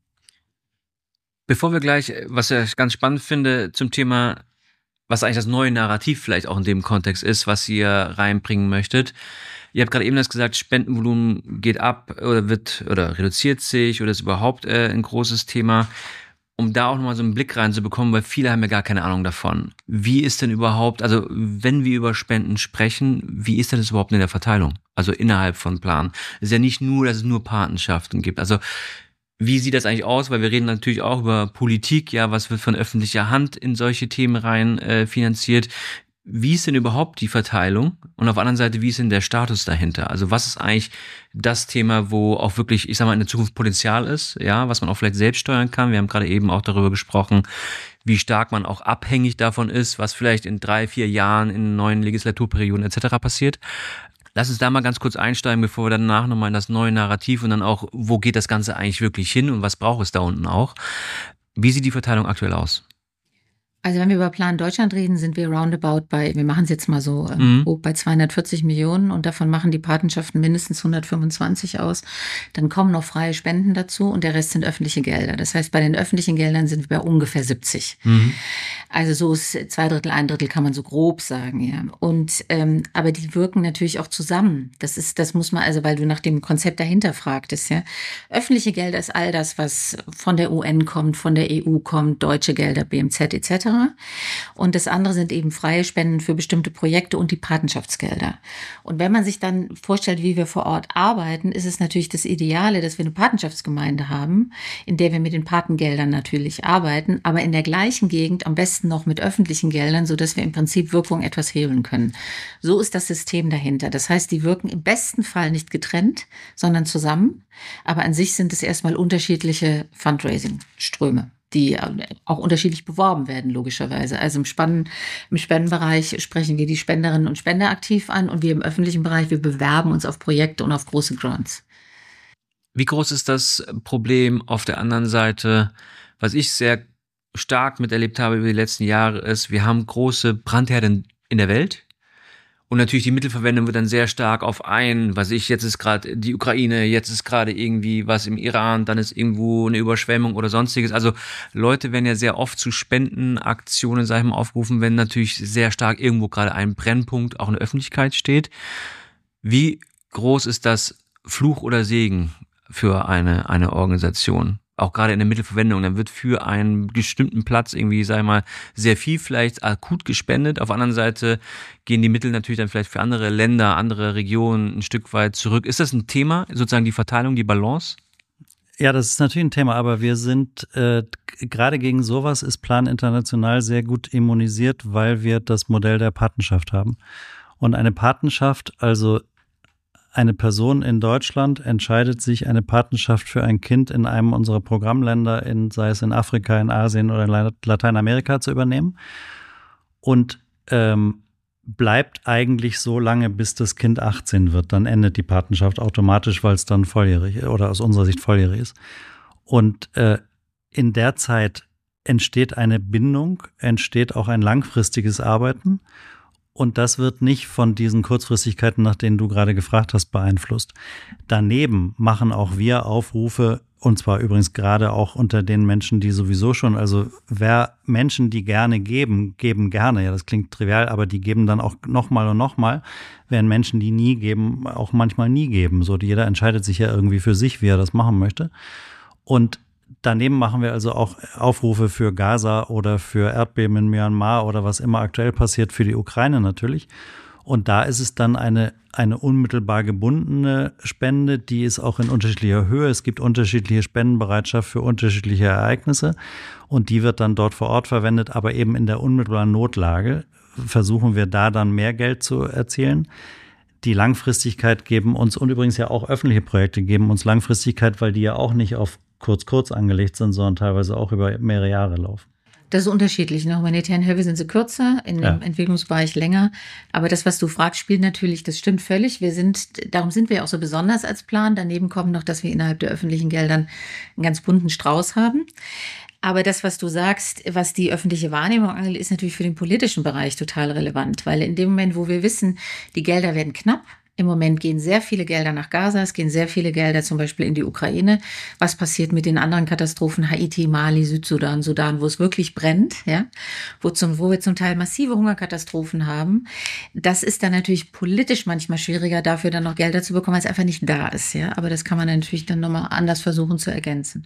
Bevor wir gleich, was ich ganz spannend finde, zum Thema, was eigentlich das neue Narrativ vielleicht auch in dem Kontext ist, was ihr reinbringen möchtet. Ihr habt gerade eben das gesagt, Spendenvolumen geht ab oder reduziert sich oder ist überhaupt ein großes Thema. Um da auch nochmal so einen Blick reinzubekommen, weil viele haben ja gar keine Ahnung davon. Wie ist denn überhaupt, also wenn wir über Spenden sprechen, wie ist denn das überhaupt in der Verteilung? Also innerhalb von Plan. Es ist ja nicht nur, dass es nur Patenschaften gibt. Also wie sieht das eigentlich aus? Weil wir reden natürlich auch über Politik, ja, was wird von öffentlicher Hand in solche Themen rein finanziert? Wie ist denn überhaupt die Verteilung? Und auf der anderen Seite, wie ist denn der Status dahinter? Also was ist eigentlich das Thema, wo auch wirklich, ich sag mal, in der Zukunft Potenzial ist, ja, was man auch vielleicht selbst steuern kann? Wir haben gerade eben auch darüber gesprochen, wie stark man auch abhängig davon ist, was vielleicht in 3-4 Jahren in neuen Legislaturperioden etc. passiert. Lass uns da mal ganz kurz einsteigen, bevor wir danach nochmal in das neue Narrativ und dann auch, wo geht das Ganze eigentlich wirklich hin und was braucht es da unten auch? Wie sieht die Verteilung aktuell aus? Also wenn wir über Plan Deutschland reden, sind wir roundabout wir machen es jetzt mal so grob bei 240 Millionen und davon machen die Patenschaften mindestens 125 aus. Dann kommen noch freie Spenden dazu und der Rest sind öffentliche Gelder. Das heißt, bei den öffentlichen Geldern sind wir bei ungefähr 70. Also so ist 2/3, 1/3 kann man so grob sagen, ja. Und aber die wirken natürlich auch zusammen. Das muss man, also weil du nach dem Konzept dahinter fragtest, ja. Öffentliche Gelder ist all das, was von der UN kommt, von der EU kommt, deutsche Gelder, BMZ etc. Und das andere sind eben freie Spenden für bestimmte Projekte und die Patenschaftsgelder. Und wenn man sich dann vorstellt, wie wir vor Ort arbeiten, ist es natürlich das Ideale, dass wir eine Patenschaftsgemeinde haben, in der wir mit den Patengeldern natürlich arbeiten, aber in der gleichen Gegend am besten noch mit öffentlichen Geldern, sodass wir im Prinzip Wirkung etwas hebeln können. So ist das System dahinter. Das heißt, die wirken im besten Fall nicht getrennt, sondern zusammen. Aber an sich sind es erstmal unterschiedliche Fundraising-Ströme, die auch unterschiedlich beworben werden, logischerweise. Also im Spendenbereich sprechen wir die Spenderinnen und Spender aktiv an und wir im öffentlichen Bereich, wir bewerben uns auf Projekte und auf große Grants. Wie groß ist das Problem auf der anderen Seite, was ich sehr stark miterlebt habe über die letzten Jahre, ist, wir haben große Brandherde in der Welt. Und natürlich die Mittelverwendung wird dann sehr stark auf jetzt ist gerade die Ukraine, jetzt ist gerade irgendwie was im Iran, dann ist irgendwo eine Überschwemmung oder sonstiges. Also Leute werden ja sehr oft zu Spendenaktionen, sag ich mal, aufgerufen, wenn natürlich sehr stark irgendwo gerade ein Brennpunkt auch in der Öffentlichkeit steht. Wie groß ist das Fluch oder Segen für eine Organisation? Auch gerade in der Mittelverwendung, dann wird für einen bestimmten Platz irgendwie, sag ich mal, sehr viel vielleicht akut gespendet. Auf der anderen Seite gehen die Mittel natürlich dann vielleicht für andere Länder, andere Regionen ein Stück weit zurück. Ist das ein Thema, sozusagen die Verteilung, die Balance? Ja, das ist natürlich ein Thema, aber wir sind gerade gegen sowas ist Plan International sehr gut immunisiert, weil wir das Modell der Patenschaft haben. Und eine Patenschaft, also eine Person in Deutschland entscheidet sich, eine Patenschaft für ein Kind in einem unserer Programmländer, sei es in Afrika, in Asien oder in Lateinamerika zu übernehmen und bleibt eigentlich so lange, bis das Kind 18 wird. Dann endet die Patenschaft automatisch, weil es dann volljährig oder aus unserer Sicht volljährig ist. Und in der Zeit entsteht eine Bindung, entsteht auch ein langfristiges Arbeiten. Und das wird nicht von diesen Kurzfristigkeiten, nach denen du gerade gefragt hast, beeinflusst. Daneben machen auch wir Aufrufe, und zwar übrigens gerade auch unter den Menschen, die sowieso schon, also Menschen, die gerne geben gerne. Ja, das klingt trivial, aber die geben dann auch nochmal und nochmal. Während Menschen, die nie geben, auch manchmal nie geben. So, jeder entscheidet sich ja irgendwie für sich, wie er das machen möchte. Und daneben machen wir also auch Aufrufe für Gaza oder für Erdbeben in Myanmar oder was immer aktuell passiert, für die Ukraine natürlich. Und da ist es dann eine unmittelbar gebundene Spende, die ist auch in unterschiedlicher Höhe. Es gibt unterschiedliche Spendenbereitschaft für unterschiedliche Ereignisse und die wird dann dort vor Ort verwendet, aber eben in der unmittelbaren Notlage versuchen wir da dann mehr Geld zu erzielen. Die Langfristigkeit geben uns, und übrigens ja auch öffentliche Projekte geben uns Langfristigkeit, weil die ja auch nicht auf kurz angelegt sind, sondern teilweise auch über mehrere Jahre laufen. Das ist unterschiedlich. In der humanitären Hilfe sind sie kürzer, in dem Entwicklungsbereich länger. Aber das, was du fragst, spielt natürlich, das stimmt völlig. Darum sind wir auch so besonders als Plan. Daneben kommt noch, dass wir innerhalb der öffentlichen Geldern einen ganz bunten Strauß haben. Aber das, was du sagst, was die öffentliche Wahrnehmung angeht, ist natürlich für den politischen Bereich total relevant. Weil in dem Moment, wo wir wissen, die Gelder werden knapp, im Moment gehen sehr viele Gelder nach Gaza, es gehen sehr viele Gelder zum Beispiel in die Ukraine. Was passiert mit den anderen Katastrophen, Haiti, Mali, Südsudan, Sudan, wo es wirklich brennt, ja, wo wir zum Teil massive Hungerkatastrophen haben. Das ist dann natürlich politisch manchmal schwieriger, dafür dann noch Gelder zu bekommen, weil es einfach nicht da ist, ja. Aber das kann man natürlich dann nochmal anders versuchen zu ergänzen.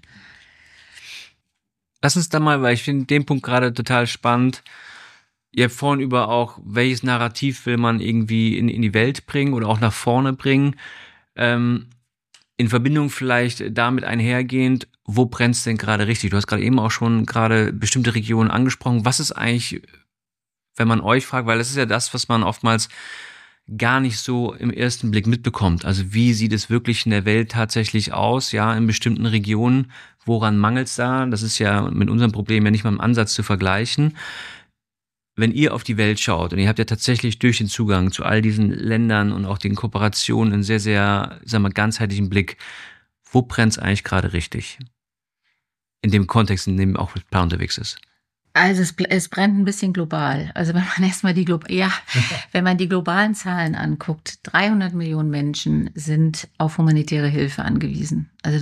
Lass uns da mal, weil ich finde den Punkt gerade total spannend. Ihr habt vorhin über auch, welches Narrativ will man irgendwie in die Welt bringen oder auch nach vorne bringen. In Verbindung vielleicht damit einhergehend, wo brennt es denn gerade richtig? Du hast gerade eben auch schon gerade bestimmte Regionen angesprochen. Was ist eigentlich, wenn man euch fragt, weil das ist ja das, was man oftmals gar nicht so im ersten Blick mitbekommt. Also wie sieht es wirklich in der Welt tatsächlich aus? Ja, in bestimmten Regionen, woran mangelt es da? Das ist ja mit unserem Problem ja nicht mal im Ansatz zu vergleichen. Wenn ihr auf die Welt schaut, und ihr habt ja tatsächlich durch den Zugang zu all diesen Ländern und auch den Kooperationen einen sehr, sehr, sagen wir, ganzheitlichen Blick, wo brennt es eigentlich gerade richtig? In dem Kontext, in dem auch Plan unterwegs ist. Also es brennt ein bisschen global. Also wenn man erstmal wenn man die globalen Zahlen anguckt, 300 Millionen Menschen sind auf humanitäre Hilfe angewiesen. Also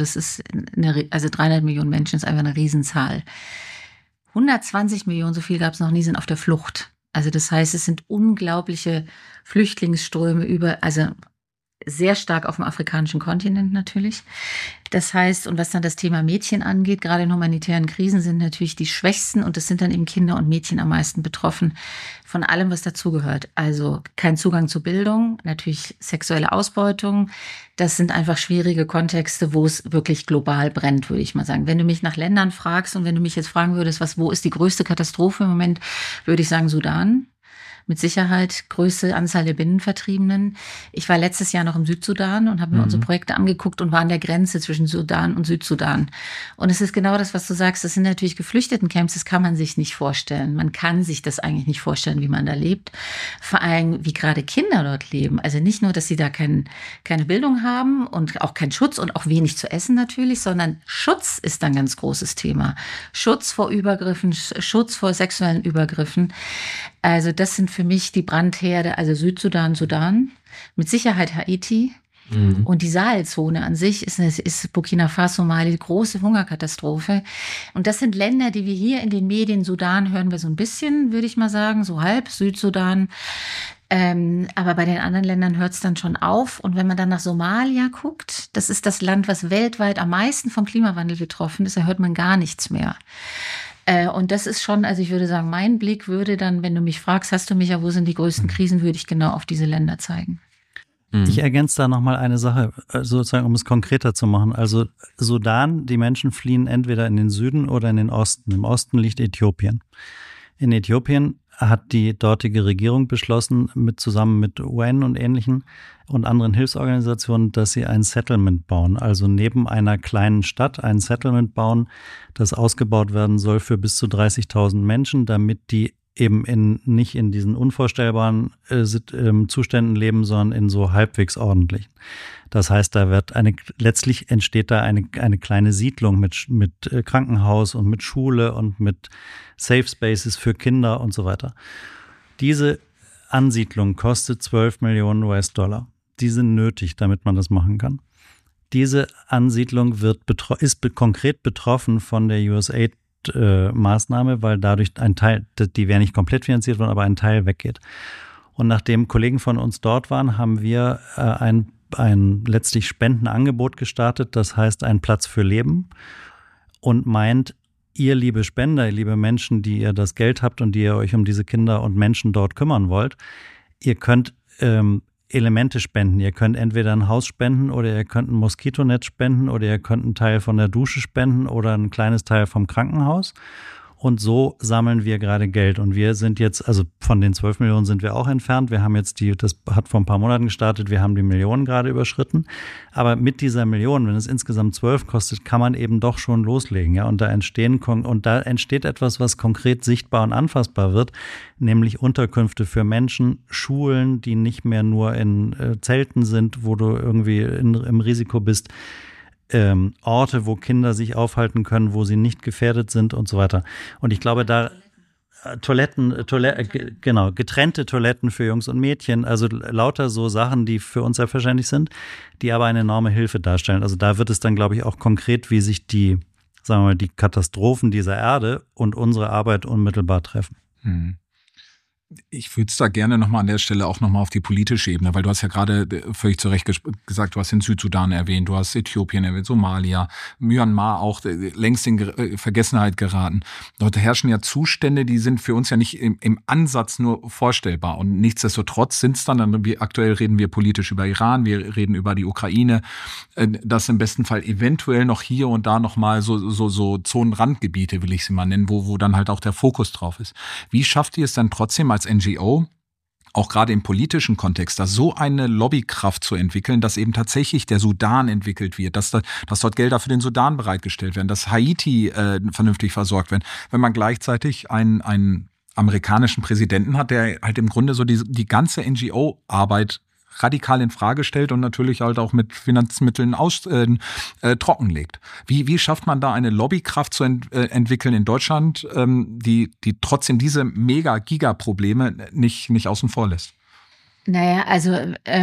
300 Millionen Menschen ist einfach eine Riesenzahl. 120 Millionen, so viel gab es noch nie, sind auf der Flucht. Also das heißt, es sind unglaubliche Flüchtlingsströme also sehr stark auf dem afrikanischen Kontinent natürlich. Das heißt, und was dann das Thema Mädchen angeht, gerade in humanitären Krisen sind natürlich die Schwächsten, und das sind dann eben Kinder und Mädchen am meisten betroffen von allem, was dazugehört. Also kein Zugang zu Bildung, natürlich sexuelle Ausbeutung. Das sind einfach schwierige Kontexte, wo es wirklich global brennt, würde ich mal sagen. Wenn du mich nach Ländern fragst und wenn du mich jetzt fragen würdest, wo ist die größte Katastrophe im Moment, würde ich sagen Sudan. Mit Sicherheit größte Anzahl der Binnenvertriebenen. Ich war letztes Jahr noch im Südsudan und habe mir unsere Projekte angeguckt und war an der Grenze zwischen Sudan und Südsudan. Und es ist genau das, was du sagst. Das sind natürlich Geflüchtetencamps, das kann man sich nicht vorstellen. Man kann sich das eigentlich nicht vorstellen, wie man da lebt. Vor allem, wie gerade Kinder dort leben. Also nicht nur, dass sie da keine Bildung haben und auch keinen Schutz und auch wenig zu essen natürlich, sondern Schutz ist ein ganz großes Thema. Schutz vor Übergriffen, Schutz vor sexuellen Übergriffen. Also das sind für mich die Brandherde, also Südsudan, Sudan, mit Sicherheit Haiti. Und die Sahelzone an sich ist Burkina Faso, Mali, große Hungerkatastrophe. Und das sind Länder, die wir hier in den Medien, Sudan hören wir so ein bisschen, würde ich mal sagen, so halb, Südsudan. Aber bei den anderen Ländern hört es dann schon auf. Und wenn man dann nach Somalia guckt, das ist das Land, was weltweit am meisten vom Klimawandel betroffen ist, da hört man gar nichts mehr. Und das ist schon, also ich würde sagen, mein Blick würde dann, wenn du mich fragst, hast du mich ja, wo sind die größten Krisen, würde ich genau auf diese Länder zeigen. Ich ergänze da nochmal eine Sache, sozusagen, um es konkreter zu machen. Also Sudan, die Menschen fliehen entweder in den Süden oder in den Osten. Im Osten liegt Äthiopien. In Äthiopien hat die dortige Regierung beschlossen, zusammen mit UN und Ähnlichen und anderen Hilfsorganisationen, dass sie ein Settlement bauen, also neben einer kleinen Stadt ein Settlement bauen, das ausgebaut werden soll für bis zu 30.000 Menschen, damit die eben nicht in diesen unvorstellbaren Zuständen leben, sondern in so halbwegs ordentlichen. Das heißt, letztlich entsteht da eine kleine Siedlung mit Krankenhaus und mit Schule und mit Safe Spaces für Kinder und so weiter. Diese Ansiedlung kostet 12 Millionen US-Dollar. Die sind nötig, damit man das machen kann. Diese Ansiedlung ist konkret betroffen von der USAID-Maßnahme, weil dadurch ein Teil, die wäre nicht komplett finanziert worden, aber ein Teil weggeht. Und nachdem Kollegen von uns dort waren, haben wir ein letztlich Spendenangebot gestartet, das heißt ein Platz für Leben, und meint, ihr liebe Spender, ihr liebe Menschen, die ihr das Geld habt und die ihr euch um diese Kinder und Menschen dort kümmern wollt, ihr könnt Elemente spenden. Ihr könnt entweder ein Haus spenden oder ihr könnt ein Moskitonetz spenden oder ihr könnt einen Teil von der Dusche spenden oder ein kleines Teil vom Krankenhaus. Und so sammeln wir gerade Geld. Und wir sind jetzt, also von den 12 Millionen sind wir auch entfernt. Wir haben jetzt das hat vor ein paar Monaten gestartet, wir haben die Millionen gerade überschritten. Aber mit dieser Million, wenn es insgesamt 12 kostet, kann man eben doch schon loslegen. Ja? Und da entsteht etwas, was konkret sichtbar und anfassbar wird, nämlich Unterkünfte für Menschen, Schulen, die nicht mehr nur in Zelten sind, wo du irgendwie im Risiko bist, Orte, wo Kinder sich aufhalten können, wo sie nicht gefährdet sind und so weiter. Und ich glaube, da getrennte Toiletten für Jungs und Mädchen, also lauter so Sachen, die für uns selbstverständlich sind, die aber eine enorme Hilfe darstellen. Also da wird es dann, glaube ich, auch konkret, wie sich die Katastrophen dieser Erde und unsere Arbeit unmittelbar treffen. Ich würde es da gerne nochmal an der Stelle auch nochmal auf die politische Ebene, weil du hast ja gerade völlig zu Recht gesagt, du hast den Südsudan erwähnt, du hast Äthiopien erwähnt, Somalia, Myanmar auch längst in Vergessenheit geraten. Dort herrschen ja Zustände, die sind für uns ja nicht im Ansatz nur vorstellbar. Und nichtsdestotrotz sind es dann aktuell reden wir politisch über Iran, wir reden über die Ukraine, dass im besten Fall eventuell noch hier und da nochmal so Zonenrandgebiete, will ich sie mal nennen, wo dann halt auch der Fokus drauf ist. Wie schafft ihr es dann trotzdem als NGO, auch gerade im politischen Kontext, da so eine Lobbykraft zu entwickeln, dass eben tatsächlich der Sudan entwickelt wird, dass dort Gelder für den Sudan bereitgestellt werden, dass Haiti vernünftig versorgt wird, wenn man gleichzeitig einen amerikanischen Präsidenten hat, der halt im Grunde so die ganze NGO-Arbeit radikal in Frage stellt und natürlich halt auch mit Finanzmitteln trockenlegt. Wie schafft man da eine Lobbykraft zu entwickeln in Deutschland, die trotzdem diese Giga-Probleme nicht außen vor lässt? Naja, also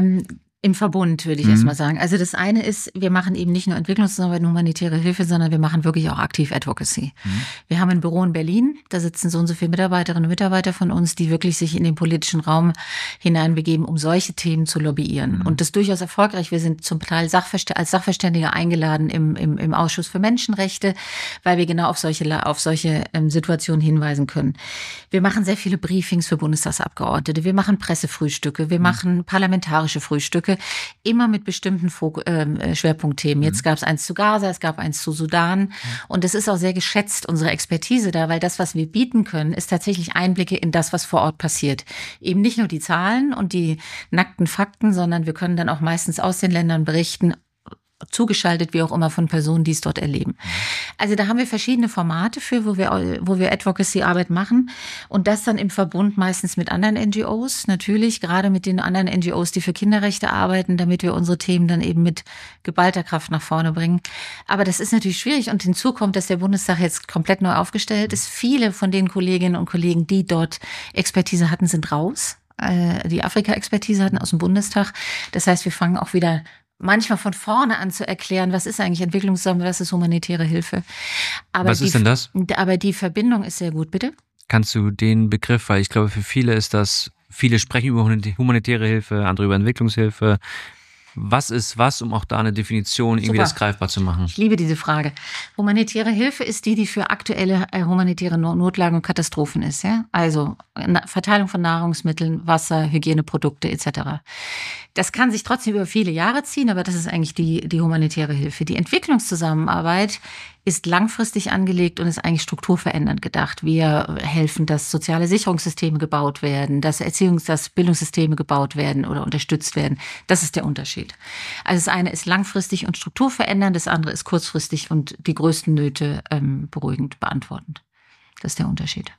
im Verbund, würde ich erst mal sagen. Also das eine ist, wir machen eben nicht nur Entwicklungszusammenarbeit und humanitäre Hilfe, sondern wir machen wirklich auch aktiv Advocacy. Wir haben ein Büro in Berlin, da sitzen so und so viele Mitarbeiterinnen und Mitarbeiter von uns, die wirklich sich in den politischen Raum hineinbegeben, um solche Themen zu lobbyieren. Und das durchaus erfolgreich. Wir sind zum Teil als Sachverständige eingeladen im Ausschuss für Menschenrechte, weil wir genau auf solche Situationen hinweisen können. Wir machen sehr viele Briefings für Bundestagsabgeordnete, wir machen Pressefrühstücke, wir machen parlamentarische Frühstücke, immer mit bestimmten Schwerpunktthemen. Jetzt gab es eins zu Gaza, es gab eins zu Sudan. Und es ist auch sehr geschätzt, unsere Expertise da, weil das, was wir bieten können, ist tatsächlich Einblicke in das, was vor Ort passiert. Eben nicht nur die Zahlen und die nackten Fakten, sondern wir können dann auch meistens aus den Ländern berichten, zugeschaltet, wie auch immer, von Personen, die es dort erleben. Also da haben wir verschiedene Formate für, wo wir Advocacy-Arbeit machen und das dann im Verbund meistens mit anderen NGOs, natürlich gerade mit den anderen NGOs, die für Kinderrechte arbeiten, damit wir unsere Themen dann eben mit geballter Kraft nach vorne bringen. Aber das ist natürlich schwierig und hinzu kommt, dass der Bundestag jetzt komplett neu aufgestellt ist. Viele von den Kolleginnen und Kollegen, die dort Expertise hatten, sind raus. Die Afrika-Expertise hatten aus dem Bundestag. Das heißt, wir fangen auch wieder manchmal von vorne an zu erklären, was ist eigentlich Entwicklungszusammenarbeit, was ist humanitäre Hilfe. Aber was ist denn das? Aber die Verbindung ist sehr gut, bitte. Kannst du den Begriff, weil ich glaube, für viele ist das, viele sprechen über humanitäre Hilfe, andere über Entwicklungshilfe. Was ist was, um auch da eine Definition irgendwie das greifbar zu machen? Ich liebe diese Frage. Humanitäre Hilfe ist die für aktuelle humanitäre Notlagen und Katastrophen ist. Ja? Also Verteilung von Nahrungsmitteln, Wasser, Hygieneprodukte etc. Das kann sich trotzdem über viele Jahre ziehen, aber das ist eigentlich die humanitäre Hilfe. Die Entwicklungszusammenarbeit ist langfristig angelegt und ist eigentlich strukturverändernd gedacht. Wir helfen, dass soziale Sicherungssysteme gebaut werden, dass Bildungssysteme gebaut werden oder unterstützt werden. Das ist der Unterschied. Also das eine ist langfristig und strukturverändernd, das andere ist kurzfristig und die größten Nöte beruhigend beantwortend. Das ist der Unterschied.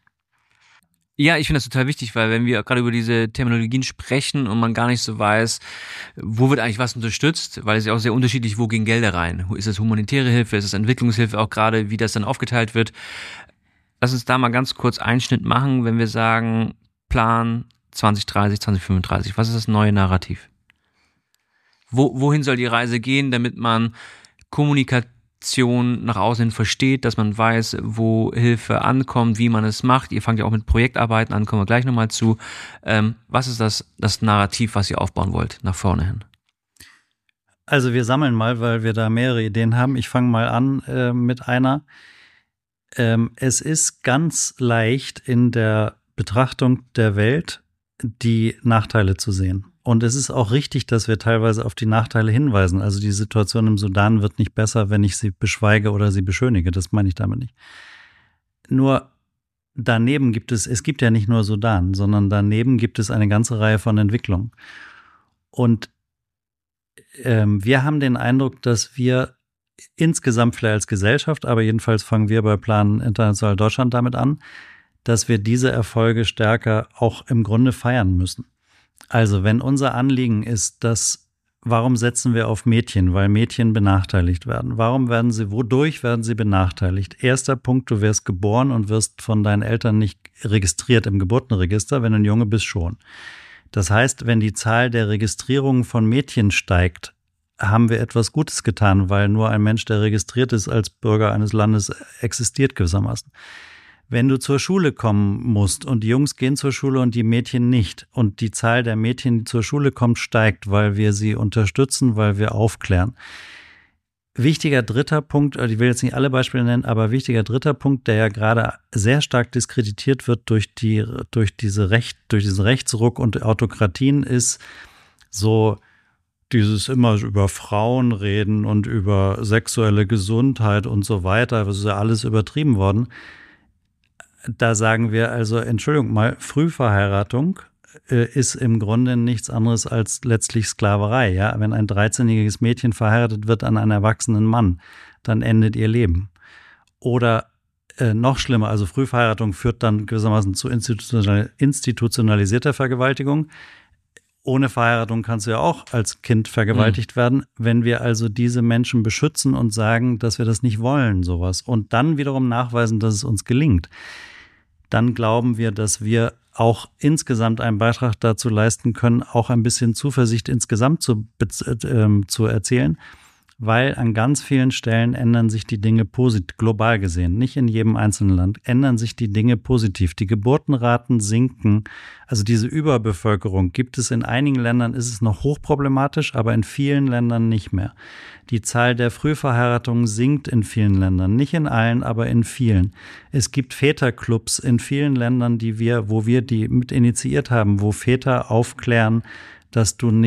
Ja, ich finde das total wichtig, weil wenn wir gerade über diese Terminologien sprechen und man gar nicht so weiß, wo wird eigentlich was unterstützt, weil es ja auch sehr unterschiedlich, wo gehen Gelder rein? Ist es humanitäre Hilfe, ist es Entwicklungshilfe, auch gerade wie das dann aufgeteilt wird? Lass uns da mal ganz kurz Einschnitt machen, wenn wir sagen Plan 2030, 2035. Was ist das neue Narrativ? Wohin soll die Reise gehen, damit man Kommunikation nach außen hin versteht, dass man weiß, wo Hilfe ankommt, wie man es macht. Ihr fangt ja auch mit Projektarbeiten an, kommen wir gleich nochmal zu. Was ist das Narrativ, was ihr aufbauen wollt, nach vorne hin? Also wir sammeln mal, weil wir da mehrere Ideen haben. Ich fange mal an mit einer. Es ist ganz leicht in der Betrachtung der Welt, die Nachteile zu sehen. Und es ist auch richtig, dass wir teilweise auf die Nachteile hinweisen. Also die Situation im Sudan wird nicht besser, wenn ich sie beschweige oder sie beschönige. Das meine ich damit nicht. Nur daneben gibt es gibt ja nicht nur Sudan, sondern daneben gibt es eine ganze Reihe von Entwicklungen. Und wir haben den Eindruck, dass wir insgesamt vielleicht als Gesellschaft, aber jedenfalls fangen wir bei Plan International Deutschland damit an, dass wir diese Erfolge stärker auch im Grunde feiern müssen. Also wenn unser Anliegen ist, warum setzen wir auf Mädchen? Weil Mädchen benachteiligt werden. Wodurch werden sie benachteiligt? Erster Punkt, du wirst geboren und wirst von deinen Eltern nicht registriert im Geburtenregister, wenn du ein Junge bist schon. Das heißt, wenn die Zahl der Registrierungen von Mädchen steigt, haben wir etwas Gutes getan, weil nur ein Mensch, der registriert ist als Bürger eines Landes, existiert gewissermaßen. Wenn du zur Schule kommen musst und die Jungs gehen zur Schule und die Mädchen nicht und die Zahl der Mädchen, die zur Schule kommen, steigt, weil wir sie unterstützen, weil wir aufklären. Wichtiger dritter Punkt, ich will jetzt nicht alle Beispiele nennen, aber wichtiger dritter Punkt, der ja gerade sehr stark diskreditiert wird durch diesen Rechtsruck und Autokratien, ist so dieses immer über Frauen reden und über sexuelle Gesundheit und so weiter, das ist ja alles übertrieben worden. Da sagen wir also, Entschuldigung mal, Frühverheiratung ist im Grunde nichts anderes als letztlich Sklaverei. Ja? Wenn ein 13-jähriges Mädchen verheiratet wird an einen erwachsenen Mann, dann endet ihr Leben. Oder noch schlimmer, also Frühverheiratung führt dann gewissermaßen zu institutionalisierter Vergewaltigung. Ohne Verheiratung kannst du ja auch als Kind vergewaltigt werden. Wenn wir also diese Menschen beschützen und sagen, dass wir das nicht wollen, sowas, und dann wiederum nachweisen, dass es uns gelingt, dann glauben wir, dass wir auch insgesamt einen Beitrag dazu leisten können, auch ein bisschen Zuversicht insgesamt zu erzählen, weil an ganz vielen Stellen ändern sich die Dinge positiv, global gesehen, nicht in jedem einzelnen Land, ändern sich die Dinge positiv. Die Geburtenraten sinken, also diese Überbevölkerung gibt es in einigen Ländern, ist es noch hochproblematisch, aber in vielen Ländern nicht mehr. Die Zahl der Frühverheiratungen sinkt in vielen Ländern, nicht in allen, aber in vielen. Es gibt Väterclubs in vielen Ländern, wo wir die mit initiiert haben, wo Väter aufklären, dass du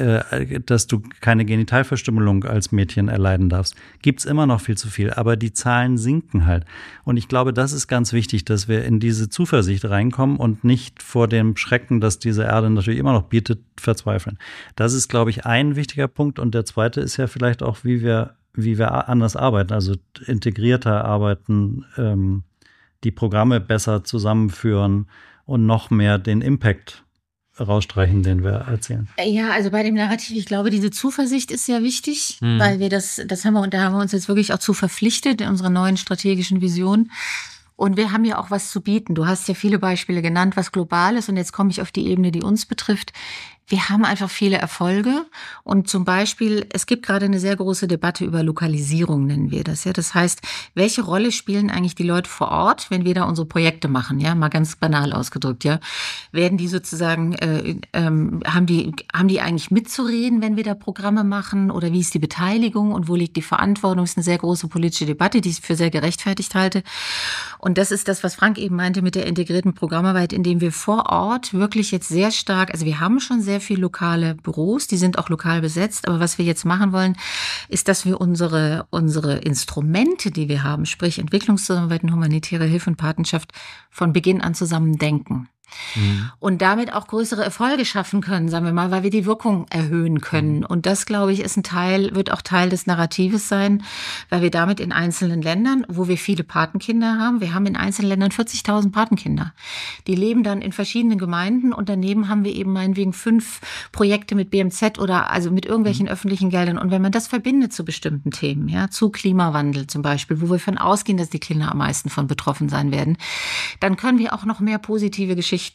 keine Genitalverstümmelung als Mädchen erleiden darfst. Gibt's immer noch viel zu viel, aber die Zahlen sinken halt. Und ich glaube, das ist ganz wichtig, dass wir in diese Zuversicht reinkommen und nicht vor dem Schrecken, das diese Erde natürlich immer noch bietet, verzweifeln. Das ist, glaube ich, ein wichtiger Punkt. Und der zweite ist ja vielleicht auch, wie wir anders arbeiten, also integrierter arbeiten, die Programme besser zusammenführen und noch mehr den Impact rausstreichen, den wir erzählen. Ja, also bei dem Narrativ, ich glaube, diese Zuversicht ist sehr wichtig, weil wir das haben wir, und da haben wir uns jetzt wirklich auch zu verpflichtet in unserer neuen strategischen Vision. Und wir haben ja auch was zu bieten. Du hast ja viele Beispiele genannt, was global ist. Und jetzt komme ich auf die Ebene, die uns betrifft. Wir haben einfach viele Erfolge. Und zum Beispiel, es gibt gerade eine sehr große Debatte über Lokalisierung, nennen wir das. Ja, das heißt, welche Rolle spielen eigentlich die Leute vor Ort, wenn wir da unsere Projekte machen? Ja, mal ganz banal ausgedrückt. Ja, werden die sozusagen, haben die eigentlich mitzureden, wenn wir da Programme machen? Oder wie ist die Beteiligung und wo liegt die Verantwortung? Das ist eine sehr große politische Debatte, die ich für sehr gerechtfertigt halte. Und das ist das, was Frank eben meinte mit der integrierten Programmarbeit, indem wir vor Ort wirklich jetzt sehr stark, also wir haben schon sehr viele lokale Büros, die sind auch lokal besetzt, aber was wir jetzt machen wollen, ist, dass wir unsere Instrumente, die wir haben, sprich Entwicklungszusammenarbeit, humanitäre Hilfe und Patenschaft, von Beginn an zusammen denken. Und damit auch größere Erfolge schaffen können, sagen wir mal, weil wir die Wirkung erhöhen können. Und das, glaube ich, wird auch Teil des Narratives sein, weil wir damit in einzelnen Ländern, wo wir viele Patenkinder haben, wir haben in einzelnen Ländern 40.000 Patenkinder. Die leben dann in verschiedenen Gemeinden und daneben haben wir eben meinetwegen 5 Projekte mit BMZ oder also mit irgendwelchen öffentlichen Geldern. Und wenn man das verbindet zu bestimmten Themen, ja, zu Klimawandel zum Beispiel, wo wir von ausgehen, dass die Kinder am meisten von betroffen sein werden, dann können wir auch noch mehr positive Geschichten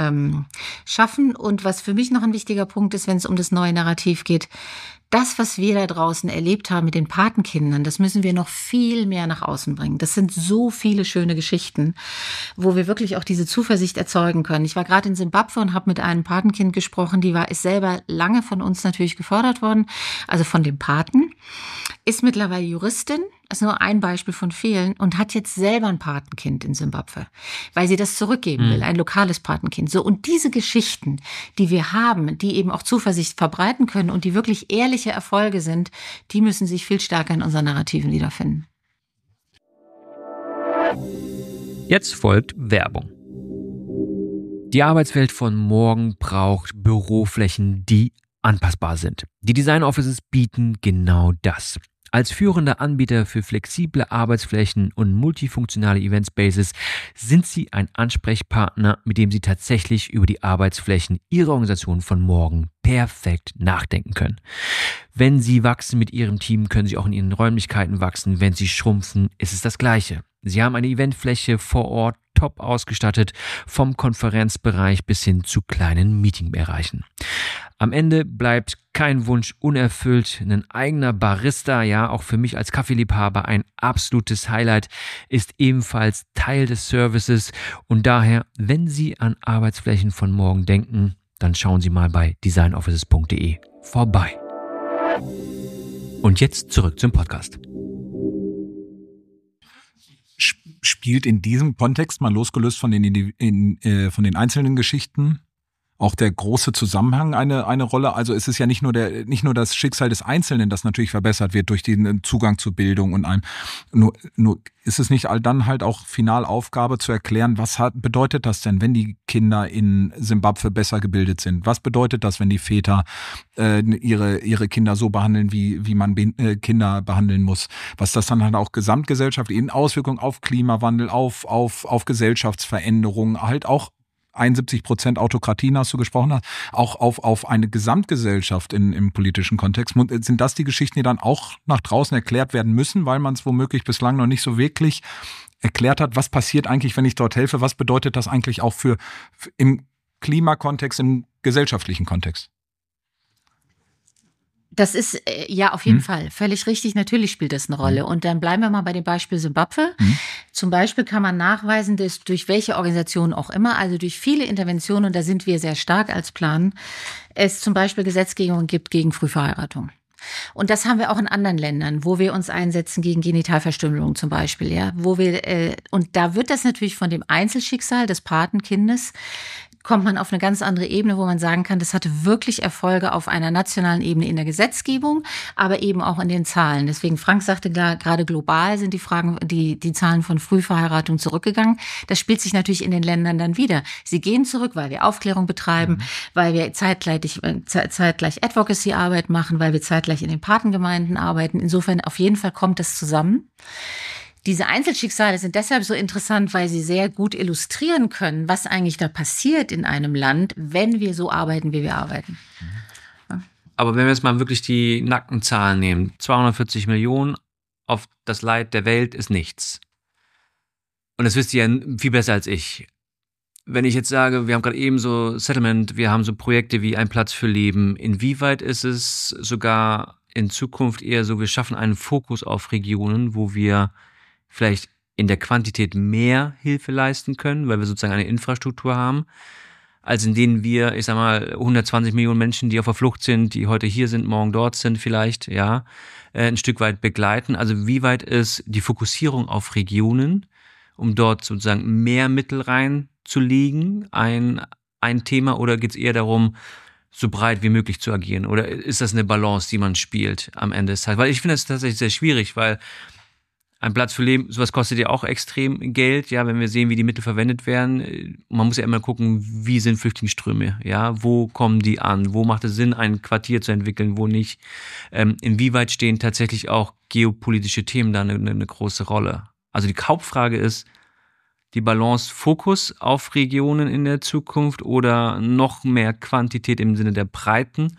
schaffen. Und was für mich noch ein wichtiger Punkt ist, wenn es um das neue Narrativ geht, das, was wir da draußen erlebt haben mit den Patenkindern, das müssen wir noch viel mehr nach außen bringen. Das sind so viele schöne Geschichten, wo wir wirklich auch diese Zuversicht erzeugen können. Ich war gerade in Simbabwe und habe mit einem Patenkind gesprochen, ist selber lange von uns natürlich gefördert worden, also von dem Paten, ist mittlerweile Juristin, ist nur ein Beispiel von vielen und hat jetzt selber ein Patenkind in Simbabwe, weil sie das zurückgeben will, ein lokales Patenkind. So, und diese Geschichten, die wir haben, die eben auch Zuversicht verbreiten können und die wirklich ehrliche Erfolge sind, die müssen sich viel stärker in unseren Narrativen wiederfinden. Jetzt folgt Werbung. Die Arbeitswelt von morgen braucht Büroflächen, die anpassbar sind. Die Design Offices bieten genau das. Als führender Anbieter für flexible Arbeitsflächen und multifunktionale Event Spaces sind Sie ein Ansprechpartner, mit dem Sie tatsächlich über die Arbeitsflächen Ihrer Organisation von morgen perfekt nachdenken können. Wenn Sie wachsen mit Ihrem Team, können Sie auch in Ihren Räumlichkeiten wachsen. Wenn Sie schrumpfen, ist es das Gleiche. Sie haben eine Eventfläche vor Ort, top ausgestattet, vom Konferenzbereich bis hin zu kleinen Meetingbereichen. Am Ende bleibt kein Wunsch unerfüllt. Ein eigener Barista, ja, auch für mich als Kaffeeliebhaber ein absolutes Highlight, ist ebenfalls Teil des Services. Und daher, wenn Sie an Arbeitsflächen von morgen denken, dann schauen Sie mal bei designoffices.de vorbei. Und jetzt zurück zum Podcast. Spielt in diesem Kontext, mal losgelöst von den einzelnen Geschichten, auch der große Zusammenhang eine Rolle? Also es ist ja nicht nur das Schicksal des Einzelnen, das natürlich verbessert wird durch den Zugang zu Bildung und allem. Nur ist es nicht dann halt auch Finalaufgabe zu erklären, was bedeutet das denn, wenn die Kinder in Simbabwe besser gebildet sind? Was bedeutet das, wenn die Väter ihre Kinder so behandeln, wie man Kinder behandeln muss? Was das dann halt auch gesamtgesellschaftlich in Auswirkungen auf Klimawandel, auf Gesellschaftsveränderungen, halt auch 71% Autokratien hast du gesprochen, auch auf eine Gesamtgesellschaft im politischen Kontext. Sind das die Geschichten, die dann auch nach draußen erklärt werden müssen, weil man es womöglich bislang noch nicht so wirklich erklärt hat? Was passiert eigentlich, wenn ich dort helfe? Was bedeutet das eigentlich auch für im Klimakontext, im gesellschaftlichen Kontext? Das ist ja auf jeden Fall völlig richtig. Natürlich spielt das eine Rolle. Und dann bleiben wir mal bei dem Beispiel Simbabwe. Zum Beispiel kann man nachweisen, dass durch welche Organisation auch immer, also durch viele Interventionen, und da sind wir sehr stark als Plan, es zum Beispiel Gesetzgebung gibt gegen Frühverheiratung. Und das haben wir auch in anderen Ländern, wo wir uns einsetzen gegen Genitalverstümmelung zum Beispiel, ja, und da wird das natürlich von dem Einzelschicksal des Patenkindes kommt man auf eine ganz andere Ebene, wo man sagen kann, das hatte wirklich Erfolge auf einer nationalen Ebene in der Gesetzgebung, aber eben auch in den Zahlen. Deswegen, Frank sagte gerade global sind die Zahlen von Frühverheiratung zurückgegangen. Das spielt sich natürlich in den Ländern dann wieder. Sie gehen zurück, weil wir Aufklärung betreiben, weil wir zeitgleich Advocacy-Arbeit machen, weil wir zeitgleich in den Patengemeinden arbeiten. Insofern auf jeden Fall kommt das zusammen. Diese Einzelschicksale sind deshalb so interessant, weil sie sehr gut illustrieren können, was eigentlich da passiert in einem Land, wenn wir so arbeiten, wie wir arbeiten. Ja. Aber wenn wir jetzt mal wirklich die nackten Zahlen nehmen, 240 Millionen auf das Leid der Welt ist nichts. Und das wisst ihr ja viel besser als ich. Wenn ich jetzt sage, wir haben gerade eben so Settlement, wir haben so Projekte wie Ein Platz für Leben, inwieweit ist es sogar in Zukunft eher so, wir schaffen einen Fokus auf Regionen, wo wir vielleicht in der Quantität mehr Hilfe leisten können, weil wir sozusagen eine Infrastruktur haben, als in denen wir, 120 Millionen Menschen, die auf der Flucht sind, die heute hier sind, morgen dort sind vielleicht, ja, ein Stück weit begleiten. Also wie weit ist die Fokussierung auf Regionen, um dort sozusagen mehr Mittel reinzulegen, ein Thema, oder geht es eher darum, so breit wie möglich zu agieren? Oder ist das eine Balance, die man spielt am Ende des Tages? Weil ich finde das tatsächlich sehr schwierig, weil Ein Platz für Leben, sowas kostet ja auch extrem Geld, ja, wenn wir sehen, wie die Mittel verwendet werden. Man muss ja immer gucken, wie sind Flüchtlingsströme, ja, wo kommen die an, wo macht es Sinn, ein Quartier zu entwickeln, wo nicht. Inwieweit stehen tatsächlich auch geopolitische Themen da eine große Rolle? Also die Hauptfrage ist, die Balance, Fokus auf Regionen in der Zukunft oder noch mehr Quantität im Sinne der breiten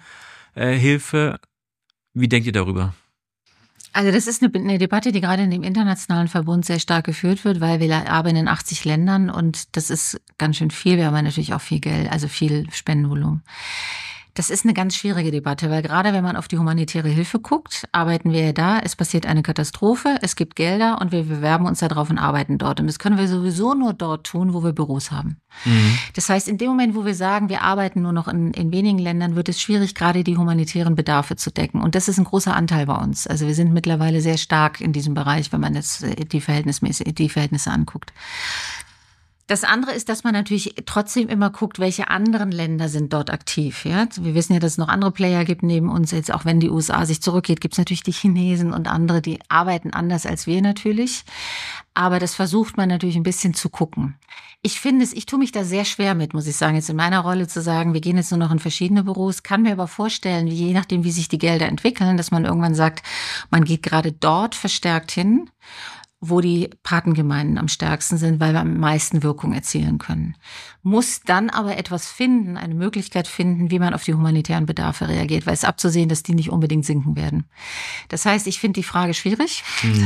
Hilfe. Wie denkt ihr darüber? Also das ist eine Debatte, die gerade in dem internationalen Verbund sehr stark geführt wird, weil wir arbeiten in 80 Ländern und das ist ganz schön viel. Wir haben natürlich auch viel Geld, also viel Spendenvolumen. Das ist eine ganz schwierige Debatte, weil gerade wenn man auf die humanitäre Hilfe guckt, arbeiten wir ja da, es passiert eine Katastrophe, es gibt Gelder und wir bewerben uns darauf und arbeiten dort. Und das können wir sowieso nur dort tun, wo wir Büros haben. Mhm. Das heißt, in dem Moment, wo wir sagen, wir arbeiten nur noch in wenigen Ländern, wird es schwierig, gerade die humanitären Bedarfe zu decken. Und das ist ein großer Anteil bei uns. Also wir sind mittlerweile sehr stark in diesem Bereich, wenn man jetzt die Verhältnisse anguckt. Das andere ist, dass man natürlich trotzdem immer guckt, welche anderen Länder sind dort aktiv. Ja? Wir wissen ja, dass es noch andere Player gibt neben uns. Jetzt auch wenn die USA sich zurückgeht, gibt es natürlich die Chinesen und andere, die arbeiten anders als wir natürlich. Aber das versucht man natürlich ein bisschen zu gucken. Ich tue mich da sehr schwer mit, muss ich sagen, jetzt in meiner Rolle zu sagen, wir gehen jetzt nur noch in verschiedene Büros, kann mir aber vorstellen, je nachdem, wie sich die Gelder entwickeln, dass man irgendwann sagt, man geht gerade dort verstärkt hin, wo die Patengemeinden am stärksten sind, weil wir am meisten Wirkung erzielen können. Muss dann aber etwas finden, eine Möglichkeit finden, wie man auf die humanitären Bedarfe reagiert, weil es ist abzusehen, dass die nicht unbedingt sinken werden. Das heißt, ich finde die Frage schwierig.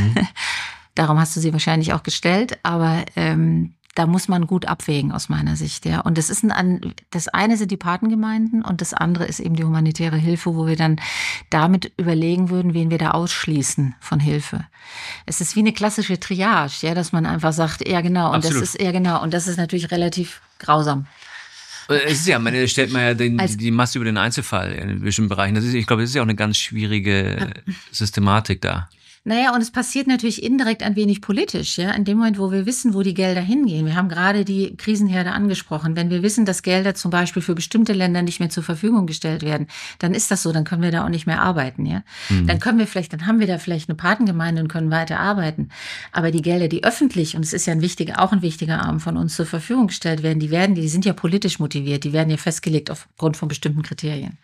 Darum hast du sie wahrscheinlich auch gestellt, aber da muss man gut abwägen aus meiner Sicht. Ja. Und das eine sind die Patengemeinden und das andere ist eben die humanitäre Hilfe, wo wir dann damit überlegen würden, wen wir da ausschließen von Hilfe. Es ist wie eine klassische Triage, ja, dass man einfach sagt, ja genau, und Absolut. das ist und das ist natürlich relativ grausam. Es ist ja, man stellt man ja die Masse über den Einzelfall in bestimmten Bereichen. Ich glaube, das ist ja auch eine ganz schwierige Systematik da. Naja, und es passiert natürlich indirekt ein wenig politisch, ja, in dem Moment, wo wir wissen, wo die Gelder hingehen. Wir haben gerade die Krisenherde angesprochen. Wenn wir wissen, dass Gelder zum Beispiel für bestimmte Länder nicht mehr zur Verfügung gestellt werden, dann ist das so, dann können wir da auch nicht mehr arbeiten, ja. Dann haben wir da vielleicht eine Patengemeinde und können weiter arbeiten. Aber die Gelder, die öffentlich, und es ist ja auch ein wichtiger Arm von uns zur Verfügung gestellt werden, die sind ja politisch motiviert, die werden ja festgelegt aufgrund von bestimmten Kriterien.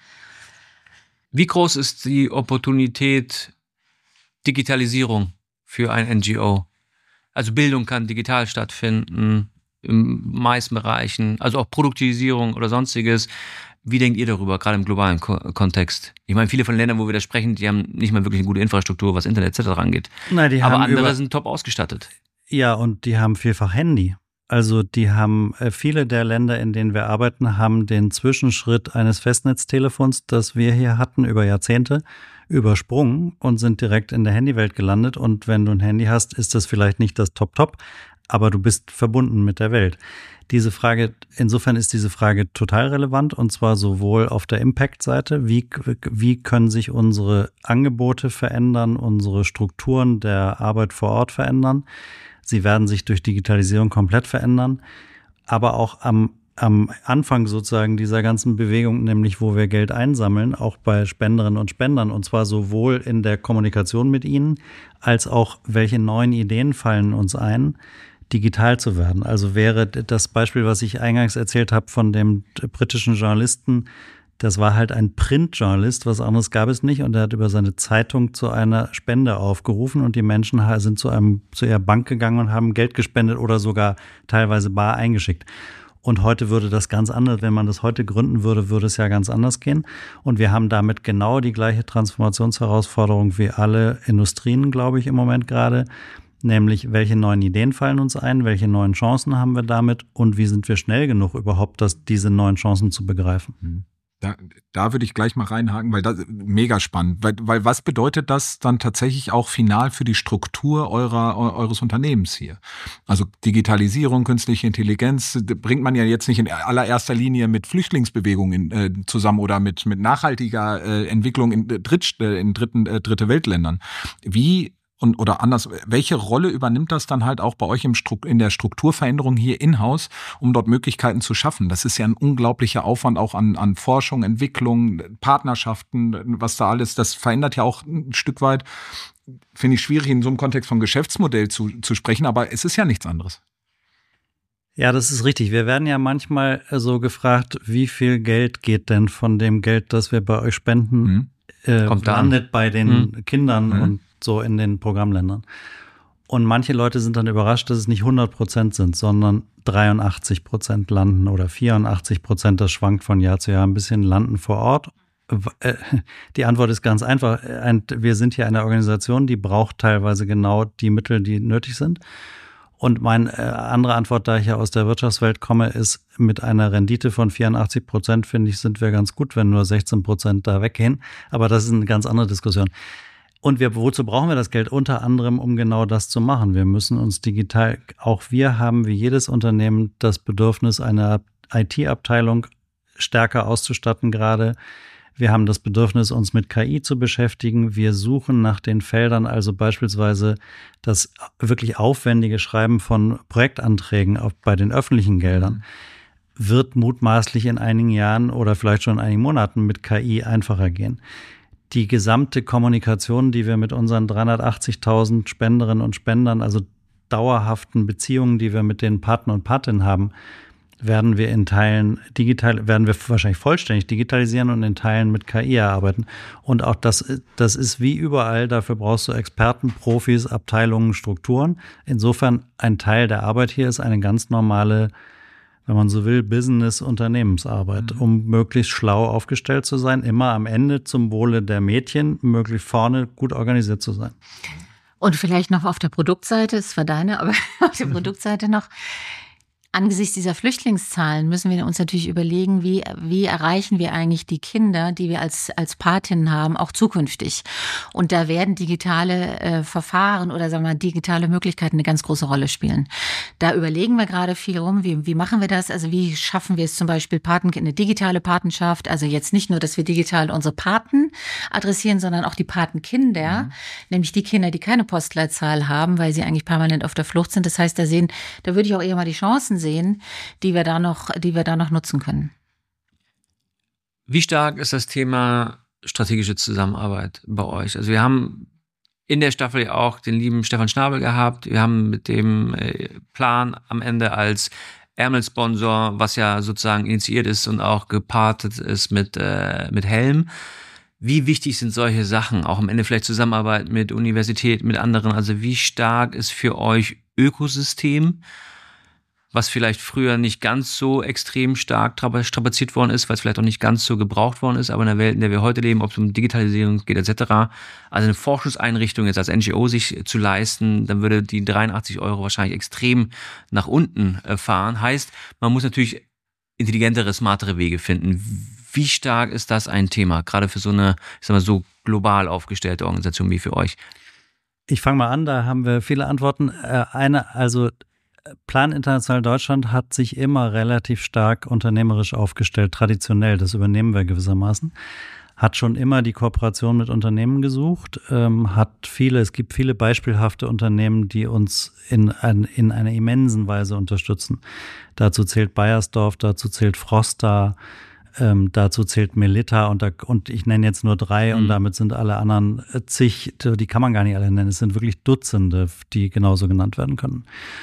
Wie groß ist die Opportunität Digitalisierung für ein NGO? Also Bildung kann digital stattfinden, in meisten Bereichen, also auch Produktivisierung oder sonstiges. Wie denkt ihr darüber, gerade im globalen Kontext? Ich meine, viele von den Ländern, wo wir da sprechen, die haben nicht mal wirklich eine gute Infrastruktur, was Internet etc. angeht. Nein, aber andere sind top ausgestattet. Ja, und die haben vielfach Handy. Also die haben, viele der Länder, in denen wir arbeiten, haben den Zwischenschritt eines Festnetztelefons, das wir hier hatten über Jahrzehnte, übersprungen und sind direkt in der Handywelt gelandet. Und wenn du ein Handy hast, ist das vielleicht nicht das Top-Top, aber du bist verbunden mit der Welt. Insofern ist diese Frage total relevant, und zwar sowohl auf der Impact-Seite, wie können sich unsere Angebote verändern, unsere Strukturen der Arbeit vor Ort verändern. Sie werden sich durch Digitalisierung komplett verändern, aber auch am Anfang sozusagen dieser ganzen Bewegung, nämlich wo wir Geld einsammeln, auch bei Spenderinnen und Spendern, und zwar sowohl in der Kommunikation mit ihnen, als auch welche neuen Ideen fallen uns ein, digital zu werden. Also wäre das Beispiel, was ich eingangs erzählt habe von dem britischen Journalisten, das war halt ein Printjournalist, was anderes gab es nicht, und er hat über seine Zeitung zu einer Spende aufgerufen und die Menschen sind zu ihrer Bank gegangen und haben Geld gespendet oder sogar teilweise bar eingeschickt. Und heute würde das ganz anders, wenn man das heute gründen würde, würde es ja ganz anders gehen. Und wir haben damit genau die gleiche Transformationsherausforderung wie alle Industrien, glaube ich, im Moment gerade. Nämlich, welche neuen Ideen fallen uns ein, welche neuen Chancen haben wir damit und wie sind wir schnell genug überhaupt, diese neuen Chancen zu begreifen. Da würde ich gleich mal reinhaken, weil das mega spannend. Weil was bedeutet das dann tatsächlich auch final für die Struktur eures Unternehmens hier? Also Digitalisierung, künstliche Intelligenz bringt man ja jetzt nicht in allererster Linie mit Flüchtlingsbewegungen zusammen oder mit nachhaltiger Entwicklung in dritte Weltländern. Oder anders, welche Rolle übernimmt das dann halt auch bei euch in der Strukturveränderung hier in-house, um dort Möglichkeiten zu schaffen? Das ist ja ein unglaublicher Aufwand auch an Forschung, Entwicklung, Partnerschaften, was da alles, das verändert ja auch ein Stück weit, finde ich schwierig in so einem Kontext von Geschäftsmodell zu sprechen, aber es ist ja nichts anderes. Ja, das ist richtig. Wir werden ja manchmal so gefragt, wie viel Geld geht denn von dem Geld, das wir bei euch spenden, landet bei den Kindern und so in den Programmländern. Und manche Leute sind dann überrascht, dass es nicht 100% sind, sondern 83% landen oder 84%, das schwankt von Jahr zu Jahr ein bisschen, landen vor Ort. Die Antwort ist ganz einfach. Wir sind hier eine Organisation, die braucht teilweise genau die Mittel, die nötig sind. Und meine andere Antwort, da ich ja aus der Wirtschaftswelt komme, ist, mit einer Rendite von 84%, finde ich, sind wir ganz gut, wenn nur 16% da weggehen. Aber das ist eine ganz andere Diskussion. Und wozu brauchen wir das Geld? Unter anderem, um genau das zu machen. Wir müssen uns digital, auch wir haben wie jedes Unternehmen das Bedürfnis, eine IT-Abteilung stärker auszustatten gerade. Wir haben das Bedürfnis, uns mit KI zu beschäftigen. Wir suchen nach den Feldern, also beispielsweise das wirklich aufwendige Schreiben von Projektanträgen bei den öffentlichen Geldern wird mutmaßlich in einigen Jahren oder vielleicht schon in einigen Monaten mit KI einfacher gehen. Die gesamte Kommunikation, die wir mit unseren 380.000 Spenderinnen und Spendern, also dauerhaften Beziehungen, die wir mit den Partnern und Patinnen haben, werden wir wahrscheinlich vollständig digitalisieren und in Teilen mit KI erarbeiten. Und auch das ist wie überall, dafür brauchst du Experten, Profis, Abteilungen, Strukturen. Insofern ein Teil der Arbeit hier ist eine ganz normale, wenn man so will, Business-Unternehmensarbeit, um möglichst schlau aufgestellt zu sein, immer am Ende zum Wohle der Mädchen, möglichst vorne gut organisiert zu sein. Und vielleicht noch auf der Produktseite, es war deine, aber auf der Produktseite noch, angesichts dieser Flüchtlingszahlen müssen wir uns natürlich überlegen, wie erreichen wir eigentlich die Kinder, die wir als Patinnen haben, auch zukünftig. Und da werden digitale Verfahren oder sagen wir digitale Möglichkeiten eine ganz große Rolle spielen. Da überlegen wir gerade viel rum, wie machen wir das? Also wie schaffen wir es zum Beispiel eine digitale Patenschaft? Also jetzt nicht nur, dass wir digital unsere Paten adressieren, sondern auch die Patenkinder, nämlich die Kinder, die keine Postleitzahl haben, weil sie eigentlich permanent auf der Flucht sind. Das heißt, da würde ich auch eher mal die Chancen sehen, die wir da noch nutzen können. Wie stark ist das Thema strategische Zusammenarbeit bei euch? Also wir haben in der Staffel ja auch den lieben Stefan Schnabel gehabt. Wir haben mit dem Plan am Ende als Ärmelsponsor, was ja sozusagen initiiert ist und auch gepartet ist mit Helm. Wie wichtig sind solche Sachen? Auch am Ende vielleicht Zusammenarbeit mit Universitäten, mit anderen. Also wie stark ist für euch Ökosystem, was vielleicht früher nicht ganz so extrem stark strapaziert worden ist, weil es vielleicht auch nicht ganz so gebraucht worden ist, aber in der Welt, in der wir heute leben, ob es um Digitalisierung geht etc., also eine Forschungseinrichtung jetzt als NGO sich zu leisten, dann würde die 83 € wahrscheinlich extrem nach unten fahren. Heißt, man muss natürlich intelligentere, smartere Wege finden. Wie stark ist das ein Thema, gerade für so eine, ich sag mal, so global aufgestellte Organisation wie für euch? Ich fange mal an, da haben wir viele Antworten. Plan International Deutschland hat sich immer relativ stark unternehmerisch aufgestellt, traditionell, das übernehmen wir gewissermaßen, hat schon immer die Kooperation mit Unternehmen gesucht, es gibt viele beispielhafte Unternehmen, die uns in einer immensen Weise unterstützen. Dazu zählt Bayersdorf, dazu zählt Frosta, dazu zählt Melita und ich nenne jetzt nur 3 und damit sind alle anderen zig, die kann man gar nicht alle nennen, es sind wirklich Dutzende, die genauso genannt werden können.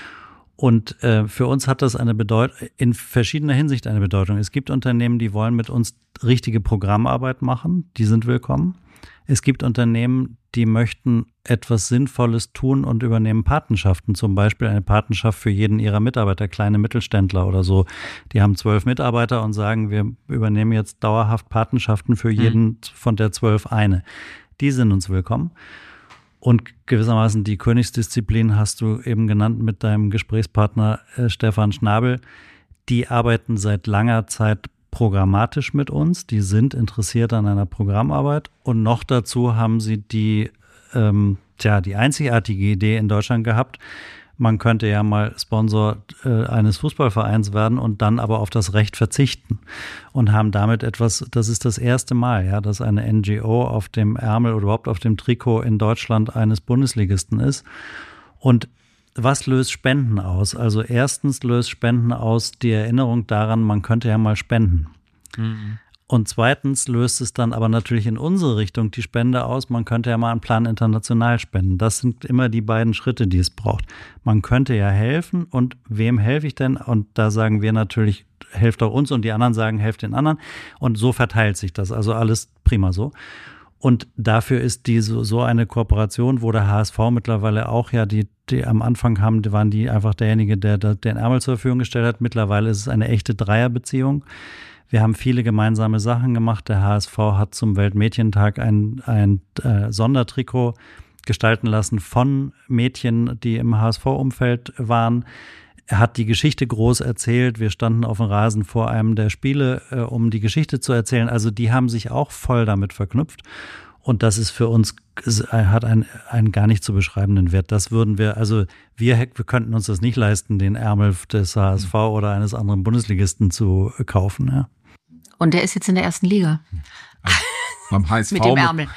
Und für uns hat das in verschiedener Hinsicht eine Bedeutung. Es gibt Unternehmen, die wollen mit uns richtige Programmarbeit machen, die sind willkommen. Es gibt Unternehmen, die möchten etwas Sinnvolles tun und übernehmen Patenschaften, zum Beispiel eine Patenschaft für jeden ihrer Mitarbeiter, kleine Mittelständler oder so. Die haben 12 Mitarbeiter und sagen, wir übernehmen jetzt dauerhaft Patenschaften für jeden von der 12 eine. Die sind uns willkommen. Und gewissermaßen die Königsdisziplin hast du eben genannt mit deinem Gesprächspartner Stefan Schnabel. Die arbeiten seit langer Zeit programmatisch mit uns. Die sind interessiert an einer Programmarbeit. Und noch dazu haben sie die einzigartige Idee in Deutschland gehabt. Man könnte ja mal Sponsor eines Fußballvereins werden und dann aber auf das Recht verzichten und haben damit etwas, das ist das erste Mal, ja, dass eine NGO auf dem Ärmel oder überhaupt auf dem Trikot in Deutschland eines Bundesligisten ist. Und was löst Spenden aus? Also erstens löst Spenden aus die Erinnerung daran, man könnte ja mal spenden. Mhm. Und zweitens löst es dann aber natürlich in unsere Richtung die Spende aus. Man könnte ja mal an Plan International spenden. Das sind immer die beiden Schritte, die es braucht. Man könnte ja helfen und wem helfe ich denn? Und da sagen wir natürlich, helft auch uns und die anderen sagen, helft den anderen. Und so verteilt sich das. Also alles prima so. Und dafür ist so eine Kooperation, wo der HSV mittlerweile auch ja die am Anfang waren die einfach derjenige, der den Ärmel zur Verfügung gestellt hat. Mittlerweile ist es eine echte Dreierbeziehung. Wir haben viele gemeinsame Sachen gemacht. Der HSV hat zum Weltmädchentag ein Sondertrikot gestalten lassen von Mädchen, die im HSV-Umfeld waren. Er hat die Geschichte groß erzählt. Wir standen auf dem Rasen vor einem der Spiele, um die Geschichte zu erzählen. Also die haben sich auch voll damit verknüpft. Und das ist für uns, hat einen gar nicht zu beschreibenden Wert. Das würden wir könnten uns das nicht leisten, den Ärmel des HSV oder eines anderen Bundesligisten zu kaufen. Ja. Und der ist jetzt in der 1. Liga. Beim HSV. Mit dem Ärmel.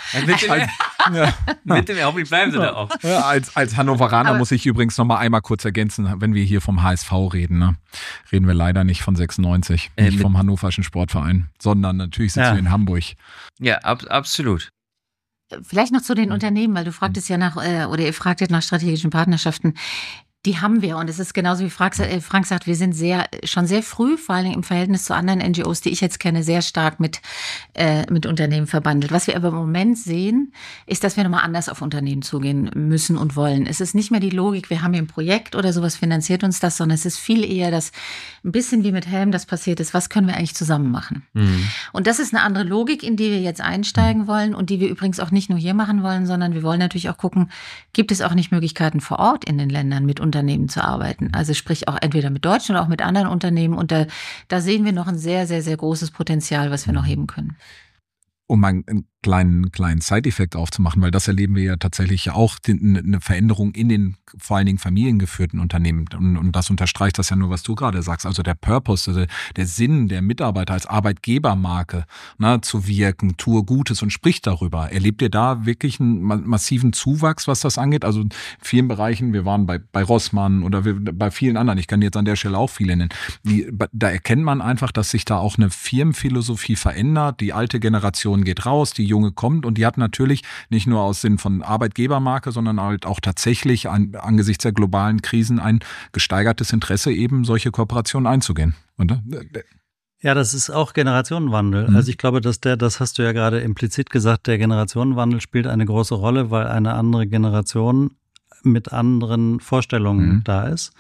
Mit dem Ärmel bleiben sie da auch. Ja, als Hannoveraner muss ich übrigens noch mal einmal kurz ergänzen, wenn wir hier vom HSV reden, ne? Reden wir leider nicht von 96, nicht vom Hannoverschen Sportverein, sondern natürlich sitzen wir in Hamburg. Ja, absolut. Vielleicht noch zu den Unternehmen, weil du fragtest ja ihr fragtet nach strategischen Partnerschaften. Die haben wir, und es ist genauso wie Frank sagt, wir sind schon sehr früh, vor allen Dingen im Verhältnis zu anderen NGOs, die ich jetzt kenne, sehr stark mit Unternehmen verbandelt. Was wir aber im Moment sehen, ist, dass wir nochmal anders auf Unternehmen zugehen müssen und wollen. Es ist nicht mehr die Logik, wir haben hier ein Projekt oder sowas, finanziert uns das, sondern es ist viel eher das, ein bisschen wie mit Helm das passiert ist, was können wir eigentlich zusammen machen? Mhm. Und das ist eine andere Logik, in die wir jetzt einsteigen wollen und die wir übrigens auch nicht nur hier machen wollen, sondern wir wollen natürlich auch gucken, gibt es auch nicht Möglichkeiten vor Ort in den Ländern mit Unternehmen zu arbeiten. Also sprich auch entweder mit deutschen oder auch mit anderen Unternehmen. Und da sehen wir noch ein sehr, sehr, sehr großes Potenzial, was wir noch heben können. Um einen kleinen Side-Effekt aufzumachen, weil das erleben wir ja tatsächlich auch, eine Veränderung in den vor allen Dingen familiengeführten Unternehmen. Und das unterstreicht das ja nur, was du gerade sagst. Also der Purpose, also der Sinn der Mitarbeiter als Arbeitgebermarke, zu wirken, tue Gutes und sprich darüber. Erlebt ihr da wirklich einen massiven Zuwachs, was das angeht? Also in vielen Bereichen, wir waren bei Rossmann oder bei vielen anderen, ich kann jetzt an der Stelle auch viele nennen, da erkennt man einfach, dass sich da auch eine Firmenphilosophie verändert. Die alte Generation geht raus, die junge kommt, und die hat natürlich nicht nur aus Sinn von Arbeitgebermarke, sondern halt auch tatsächlich angesichts der globalen Krisen ein gesteigertes Interesse, eben solche Kooperationen einzugehen. Oder? Ja, das ist auch Generationenwandel. Also ich glaube, das hast du ja gerade implizit gesagt, der Generationenwandel spielt eine große Rolle, weil eine andere Generation mit anderen Vorstellungen da ist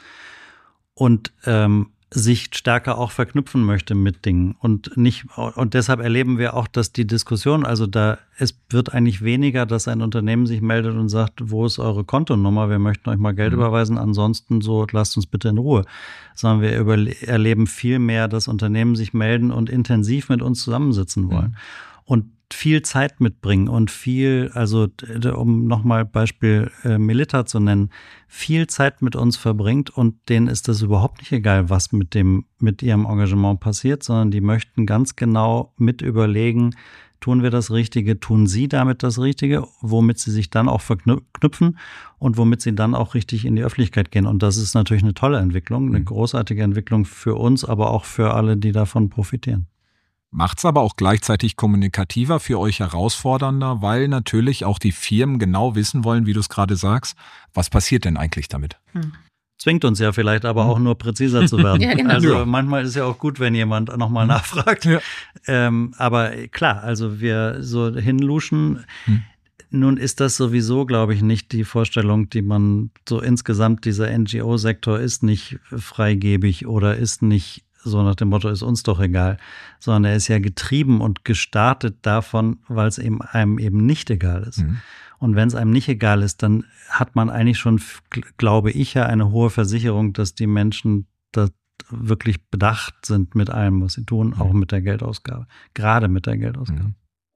und sich stärker auch verknüpfen möchte mit Dingen und deshalb erleben wir auch, dass die Diskussion, also es wird eigentlich weniger, dass ein Unternehmen sich meldet und sagt, wo ist eure Kontonummer, wir möchten euch mal Geld überweisen, ansonsten so, lasst uns bitte in Ruhe, sondern wir erleben viel mehr, dass Unternehmen sich melden und intensiv mit uns zusammensitzen wollen und viel Zeit mitbringen und viel, also um nochmal Beispiel Melita zu nennen, viel Zeit mit uns verbringt, und denen ist das überhaupt nicht egal, was mit ihrem Engagement passiert, sondern die möchten ganz genau mit überlegen, tun wir das Richtige, tun sie damit das Richtige, womit sie sich dann auch verknüpfen und womit sie dann auch richtig in die Öffentlichkeit gehen. Und das ist natürlich eine tolle Entwicklung, eine großartige Entwicklung für uns, aber auch für alle, die davon profitieren. Macht's aber auch gleichzeitig kommunikativer, für euch herausfordernder, weil natürlich auch die Firmen genau wissen wollen, wie du es gerade sagst, was passiert denn eigentlich damit? Zwingt uns ja vielleicht aber auch nur präziser zu werden. Ja, genau. Also manchmal ist ja auch gut, wenn jemand nochmal nachfragt. Ja. Aber klar, also wir so hinluschen. Nun ist das sowieso, glaube ich, nicht die Vorstellung, die man so insgesamt, dieser NGO-Sektor ist nicht freigebig oder ist nicht so nach dem Motto, ist uns doch egal, sondern er ist ja getrieben und gestartet davon, weil es einem eben nicht egal ist. Und wenn es einem nicht egal ist, dann hat man eigentlich schon, glaube ich, ja eine hohe Versicherung, dass die Menschen da wirklich bedacht sind mit allem, was sie tun, auch mit der Geldausgabe, gerade mit der Geldausgabe.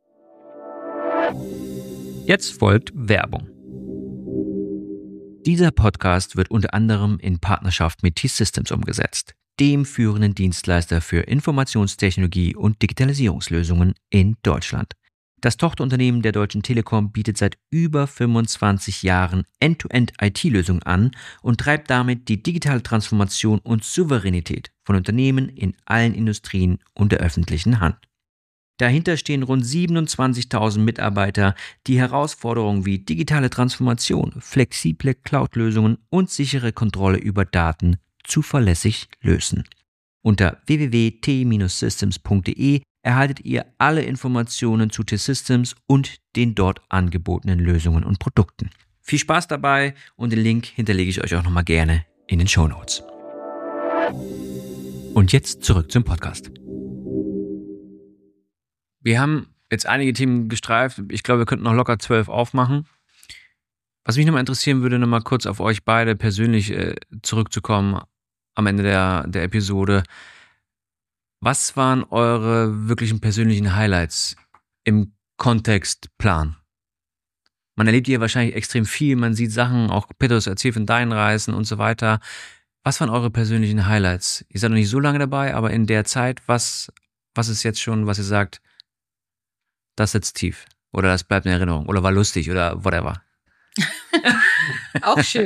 Jetzt folgt Werbung. Dieser Podcast wird unter anderem in Partnerschaft mit T-Systems umgesetzt, dem führenden Dienstleister für Informationstechnologie und Digitalisierungslösungen in Deutschland. Das Tochterunternehmen der Deutschen Telekom bietet seit über 25 Jahren End-to-End-IT-Lösungen an und treibt damit die digitale Transformation und Souveränität von Unternehmen in allen Industrien unter öffentlichen Hand. Dahinter stehen rund 27.000 Mitarbeiter, die Herausforderungen wie digitale Transformation, flexible Cloud-Lösungen und sichere Kontrolle über Daten zuverlässig lösen. Unter www.t-systems.de erhaltet ihr alle Informationen zu T-Systems und den dort angebotenen Lösungen und Produkten. Viel Spaß dabei, und den Link hinterlege ich euch auch nochmal gerne in den Shownotes. Und jetzt zurück zum Podcast. Wir haben jetzt einige Themen gestreift. Ich glaube, wir könnten noch locker 12 aufmachen. Was mich nochmal interessieren würde, nochmal kurz auf euch beide persönlich zurückzukommen am Ende der Episode. Was waren eure wirklichen persönlichen Highlights im Kontext Plan? Man erlebt hier wahrscheinlich extrem viel, man sieht Sachen, auch Petrus erzählt von deinen Reisen und so weiter. Was waren eure persönlichen Highlights? Ihr seid noch nicht so lange dabei, aber in der Zeit, was ist jetzt schon, was ihr sagt, das sitzt tief. Oder das bleibt in Erinnerung. Oder war lustig oder whatever. Auch schön.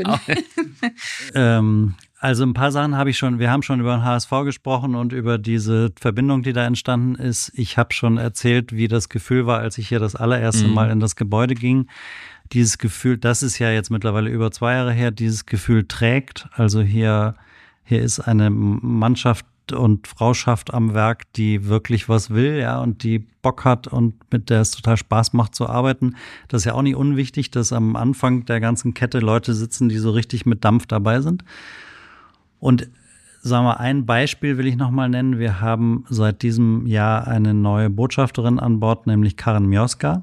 Also ein paar Sachen wir haben schon über den HSV gesprochen und über diese Verbindung, die da entstanden ist. Ich habe schon erzählt, wie das Gefühl war, als ich hier das allererste Mal in das Gebäude ging. Dieses Gefühl, das ist ja jetzt mittlerweile über 2 Jahre her, dieses Gefühl trägt. Also hier ist eine Mannschaft und Frauschaft am Werk, die wirklich was will, ja, und die Bock hat und mit der es total Spaß macht zu arbeiten. Das ist ja auch nicht unwichtig, dass am Anfang der ganzen Kette Leute sitzen, die so richtig mit Dampf dabei sind. Und sagen wir, ein Beispiel will ich nochmal nennen. Wir haben seit diesem Jahr eine neue Botschafterin an Bord, nämlich Karen Mioska.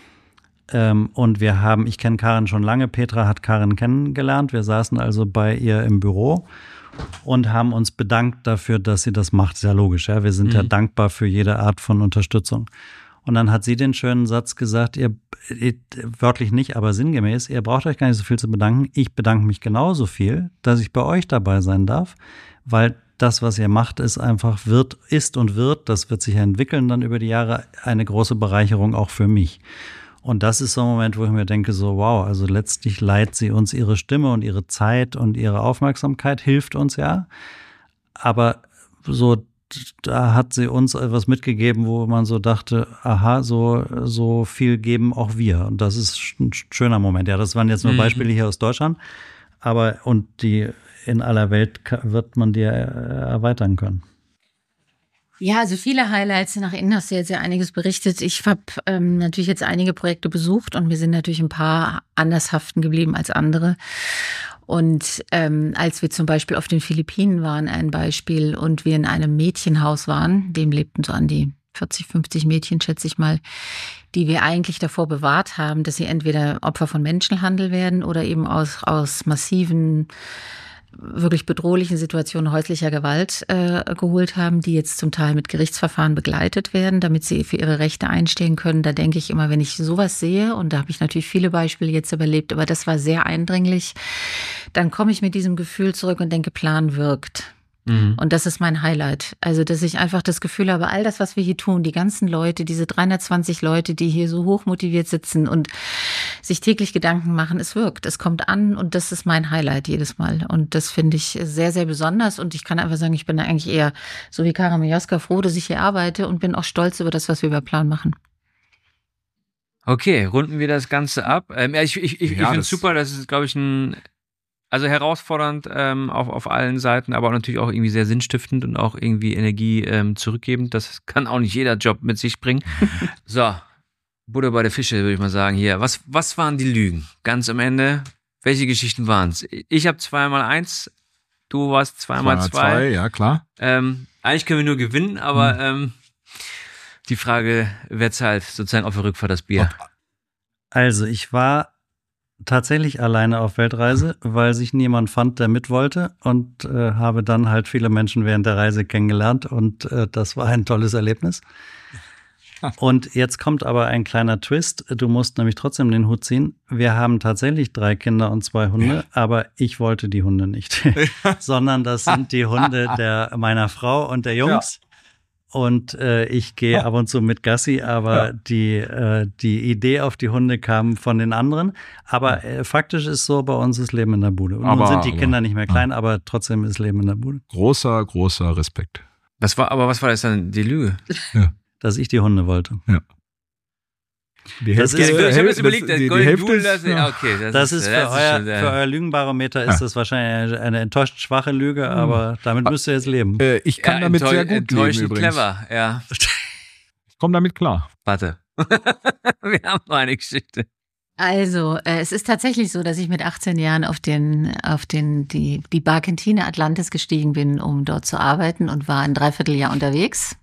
Und ich kenne Karen schon lange, Petra hat Karen kennengelernt. Wir saßen also bei ihr im Büro und haben uns bedankt dafür, dass sie das macht. Ist ja logisch, ja. Wir sind ja dankbar für jede Art von Unterstützung. Und dann hat sie den schönen Satz gesagt, ihr wörtlich nicht, aber sinngemäß, ihr braucht euch gar nicht so viel zu bedanken. Ich bedanke mich genauso viel, dass ich bei euch dabei sein darf, weil das, was ihr macht, ist einfach, ist und wird, das wird sich entwickeln dann über die Jahre, eine große Bereicherung auch für mich. Und das ist so ein Moment, wo ich mir denke, so wow, also letztlich leiht sie uns ihre Stimme und ihre Zeit und ihre Aufmerksamkeit, hilft uns ja. Aber so, da hat sie uns etwas mitgegeben, wo man so dachte, aha, so viel geben auch wir. Und das ist ein schöner Moment. Ja, das waren jetzt nur Beispiele hier aus Deutschland. Aber, und die in aller Welt wird man die erweitern können. Ja, also viele Highlights. Nach innen hast du jetzt ja einiges berichtet. Ich habe natürlich jetzt einige Projekte besucht und mir sind natürlich ein paar anders haften geblieben als andere. Und als wir zum Beispiel auf den Philippinen waren, ein Beispiel, und wir in einem Mädchenhaus waren, dem lebten so an die 40, 50 Mädchen, schätze ich mal, die wir eigentlich davor bewahrt haben, dass sie entweder Opfer von Menschenhandel werden oder eben aus massiven, wirklich bedrohlichen Situationen häuslicher Gewalt geholt haben, die jetzt zum Teil mit Gerichtsverfahren begleitet werden, damit sie für ihre Rechte einstehen können. Da denke ich immer, wenn ich sowas sehe, und da habe ich natürlich viele Beispiele jetzt überlebt, aber das war sehr eindringlich, dann komme ich mit diesem Gefühl zurück und denke, Plan wirkt. Und das ist mein Highlight. Also, dass ich einfach das Gefühl habe, all das, was wir hier tun, die ganzen Leute, diese 320 Leute, die hier so hoch motiviert sitzen und sich täglich Gedanken machen, es wirkt, es kommt an, und das ist mein Highlight jedes Mal. Und das finde ich sehr, sehr besonders, und ich kann einfach sagen, ich bin da eigentlich eher, so wie Karen Mioska, froh, dass ich hier arbeite, und bin auch stolz über das, was wir über Plan machen. Okay, runden wir das Ganze ab. Ich finde es super, das ist, glaube ich, also herausfordernd auf allen Seiten, aber natürlich auch irgendwie sehr sinnstiftend und auch irgendwie Energie zurückgebend. Das kann auch nicht jeder Job mit sich bringen. So, Butter bei der Fische, würde ich mal sagen hier. Was waren die Lügen? Ganz am Ende, welche Geschichten waren es? Ich habe 2x1, du warst 2x2. Ja, klar. Eigentlich können wir nur gewinnen, aber die Frage, wer zahlt sozusagen auf der Rückfahrt das Bier? Also ich war tatsächlich alleine auf Weltreise, weil sich niemand fand, der mit wollte, und habe dann halt viele Menschen während der Reise kennengelernt, und das war ein tolles Erlebnis. Und jetzt kommt aber ein kleiner Twist. Du musst nämlich trotzdem den Hut ziehen. Wir haben tatsächlich 3 Kinder und 2 Hunde, aber ich wollte die Hunde nicht, sondern das sind die Hunde meiner Frau und der Jungs. Ja. Und ich gehe ab und zu mit Gassi, aber die Idee auf die Hunde kam von den anderen. Aber faktisch ist so, bei uns ist Leben in der Bude. Und nun sind die Kinder nicht mehr klein, aber trotzdem ist Leben in der Bude. Großer, großer Respekt. Was war das dann, die Lüge? Ja. Dass ich die Hunde wollte. Ja. Ich habe jetzt überlegt, das Golden Duel, okay. Das ist für euer Lügenbarometer ist das wahrscheinlich eine enttäuscht schwache Lüge, aber damit müsst ihr jetzt leben. Ich kann damit sehr gut leben übrigens. Clever, ja. Ich komme damit klar. Warte. Wir haben noch eine Geschichte. Also, es ist tatsächlich so, dass ich mit 18 Jahren auf die Barkentine Atlantis gestiegen bin, um dort zu arbeiten, und war ein Dreivierteljahr unterwegs.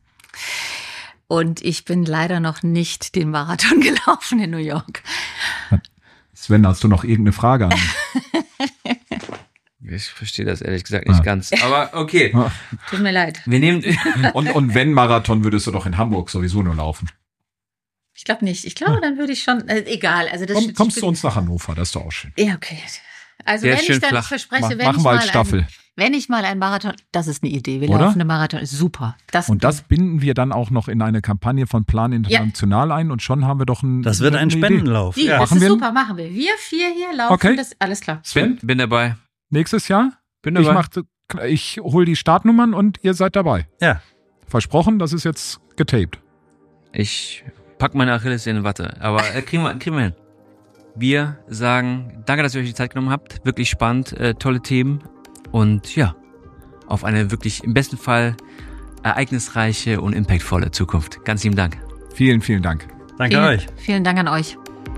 Und ich bin leider noch nicht den Marathon gelaufen in New York. Sven, hast du noch irgendeine Frage an mich? Ich verstehe das ehrlich gesagt nicht ganz. Aber okay. Tut mir leid. Wir nehmen und wenn Marathon, würdest du doch in Hamburg sowieso nur laufen. Ich glaube nicht. Ich glaube, dann würde ich schon, egal. Also kommst du uns nach Hannover, das ist doch auch schön. Ja, okay. Also wenn ich dann verspreche, wenn Wenn ich mal einen Marathon, das ist eine Idee. Wir laufen einen Marathon, ist super. Das binden wir dann auch noch in eine Kampagne von Plan International ein und schon haben wir doch ein. Das wird ein Spendenlauf. Das ist super, machen wir. Wir 4 hier laufen, das alles klar. Sven, bin dabei. Nächstes Jahr? Bin dabei. Ich hole die Startnummern und ihr seid dabei. Ja. Versprochen, das ist jetzt getaped. Ich pack meine Achillessehne in Watte, aber kriegen wir hin. Wir sagen, danke, dass ihr euch die Zeit genommen habt. Wirklich spannend, tolle Themen und ja, auf eine wirklich im besten Fall ereignisreiche und impactvolle Zukunft. Ganz lieben Dank. Vielen, vielen Dank. Danke euch. Vielen Dank an euch.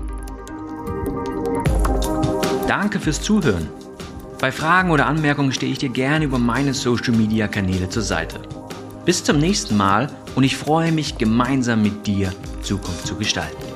Danke fürs Zuhören. Bei Fragen oder Anmerkungen stehe ich dir gerne über meine Social-Media-Kanäle zur Seite. Bis zum nächsten Mal und ich freue mich, gemeinsam mit dir Zukunft zu gestalten.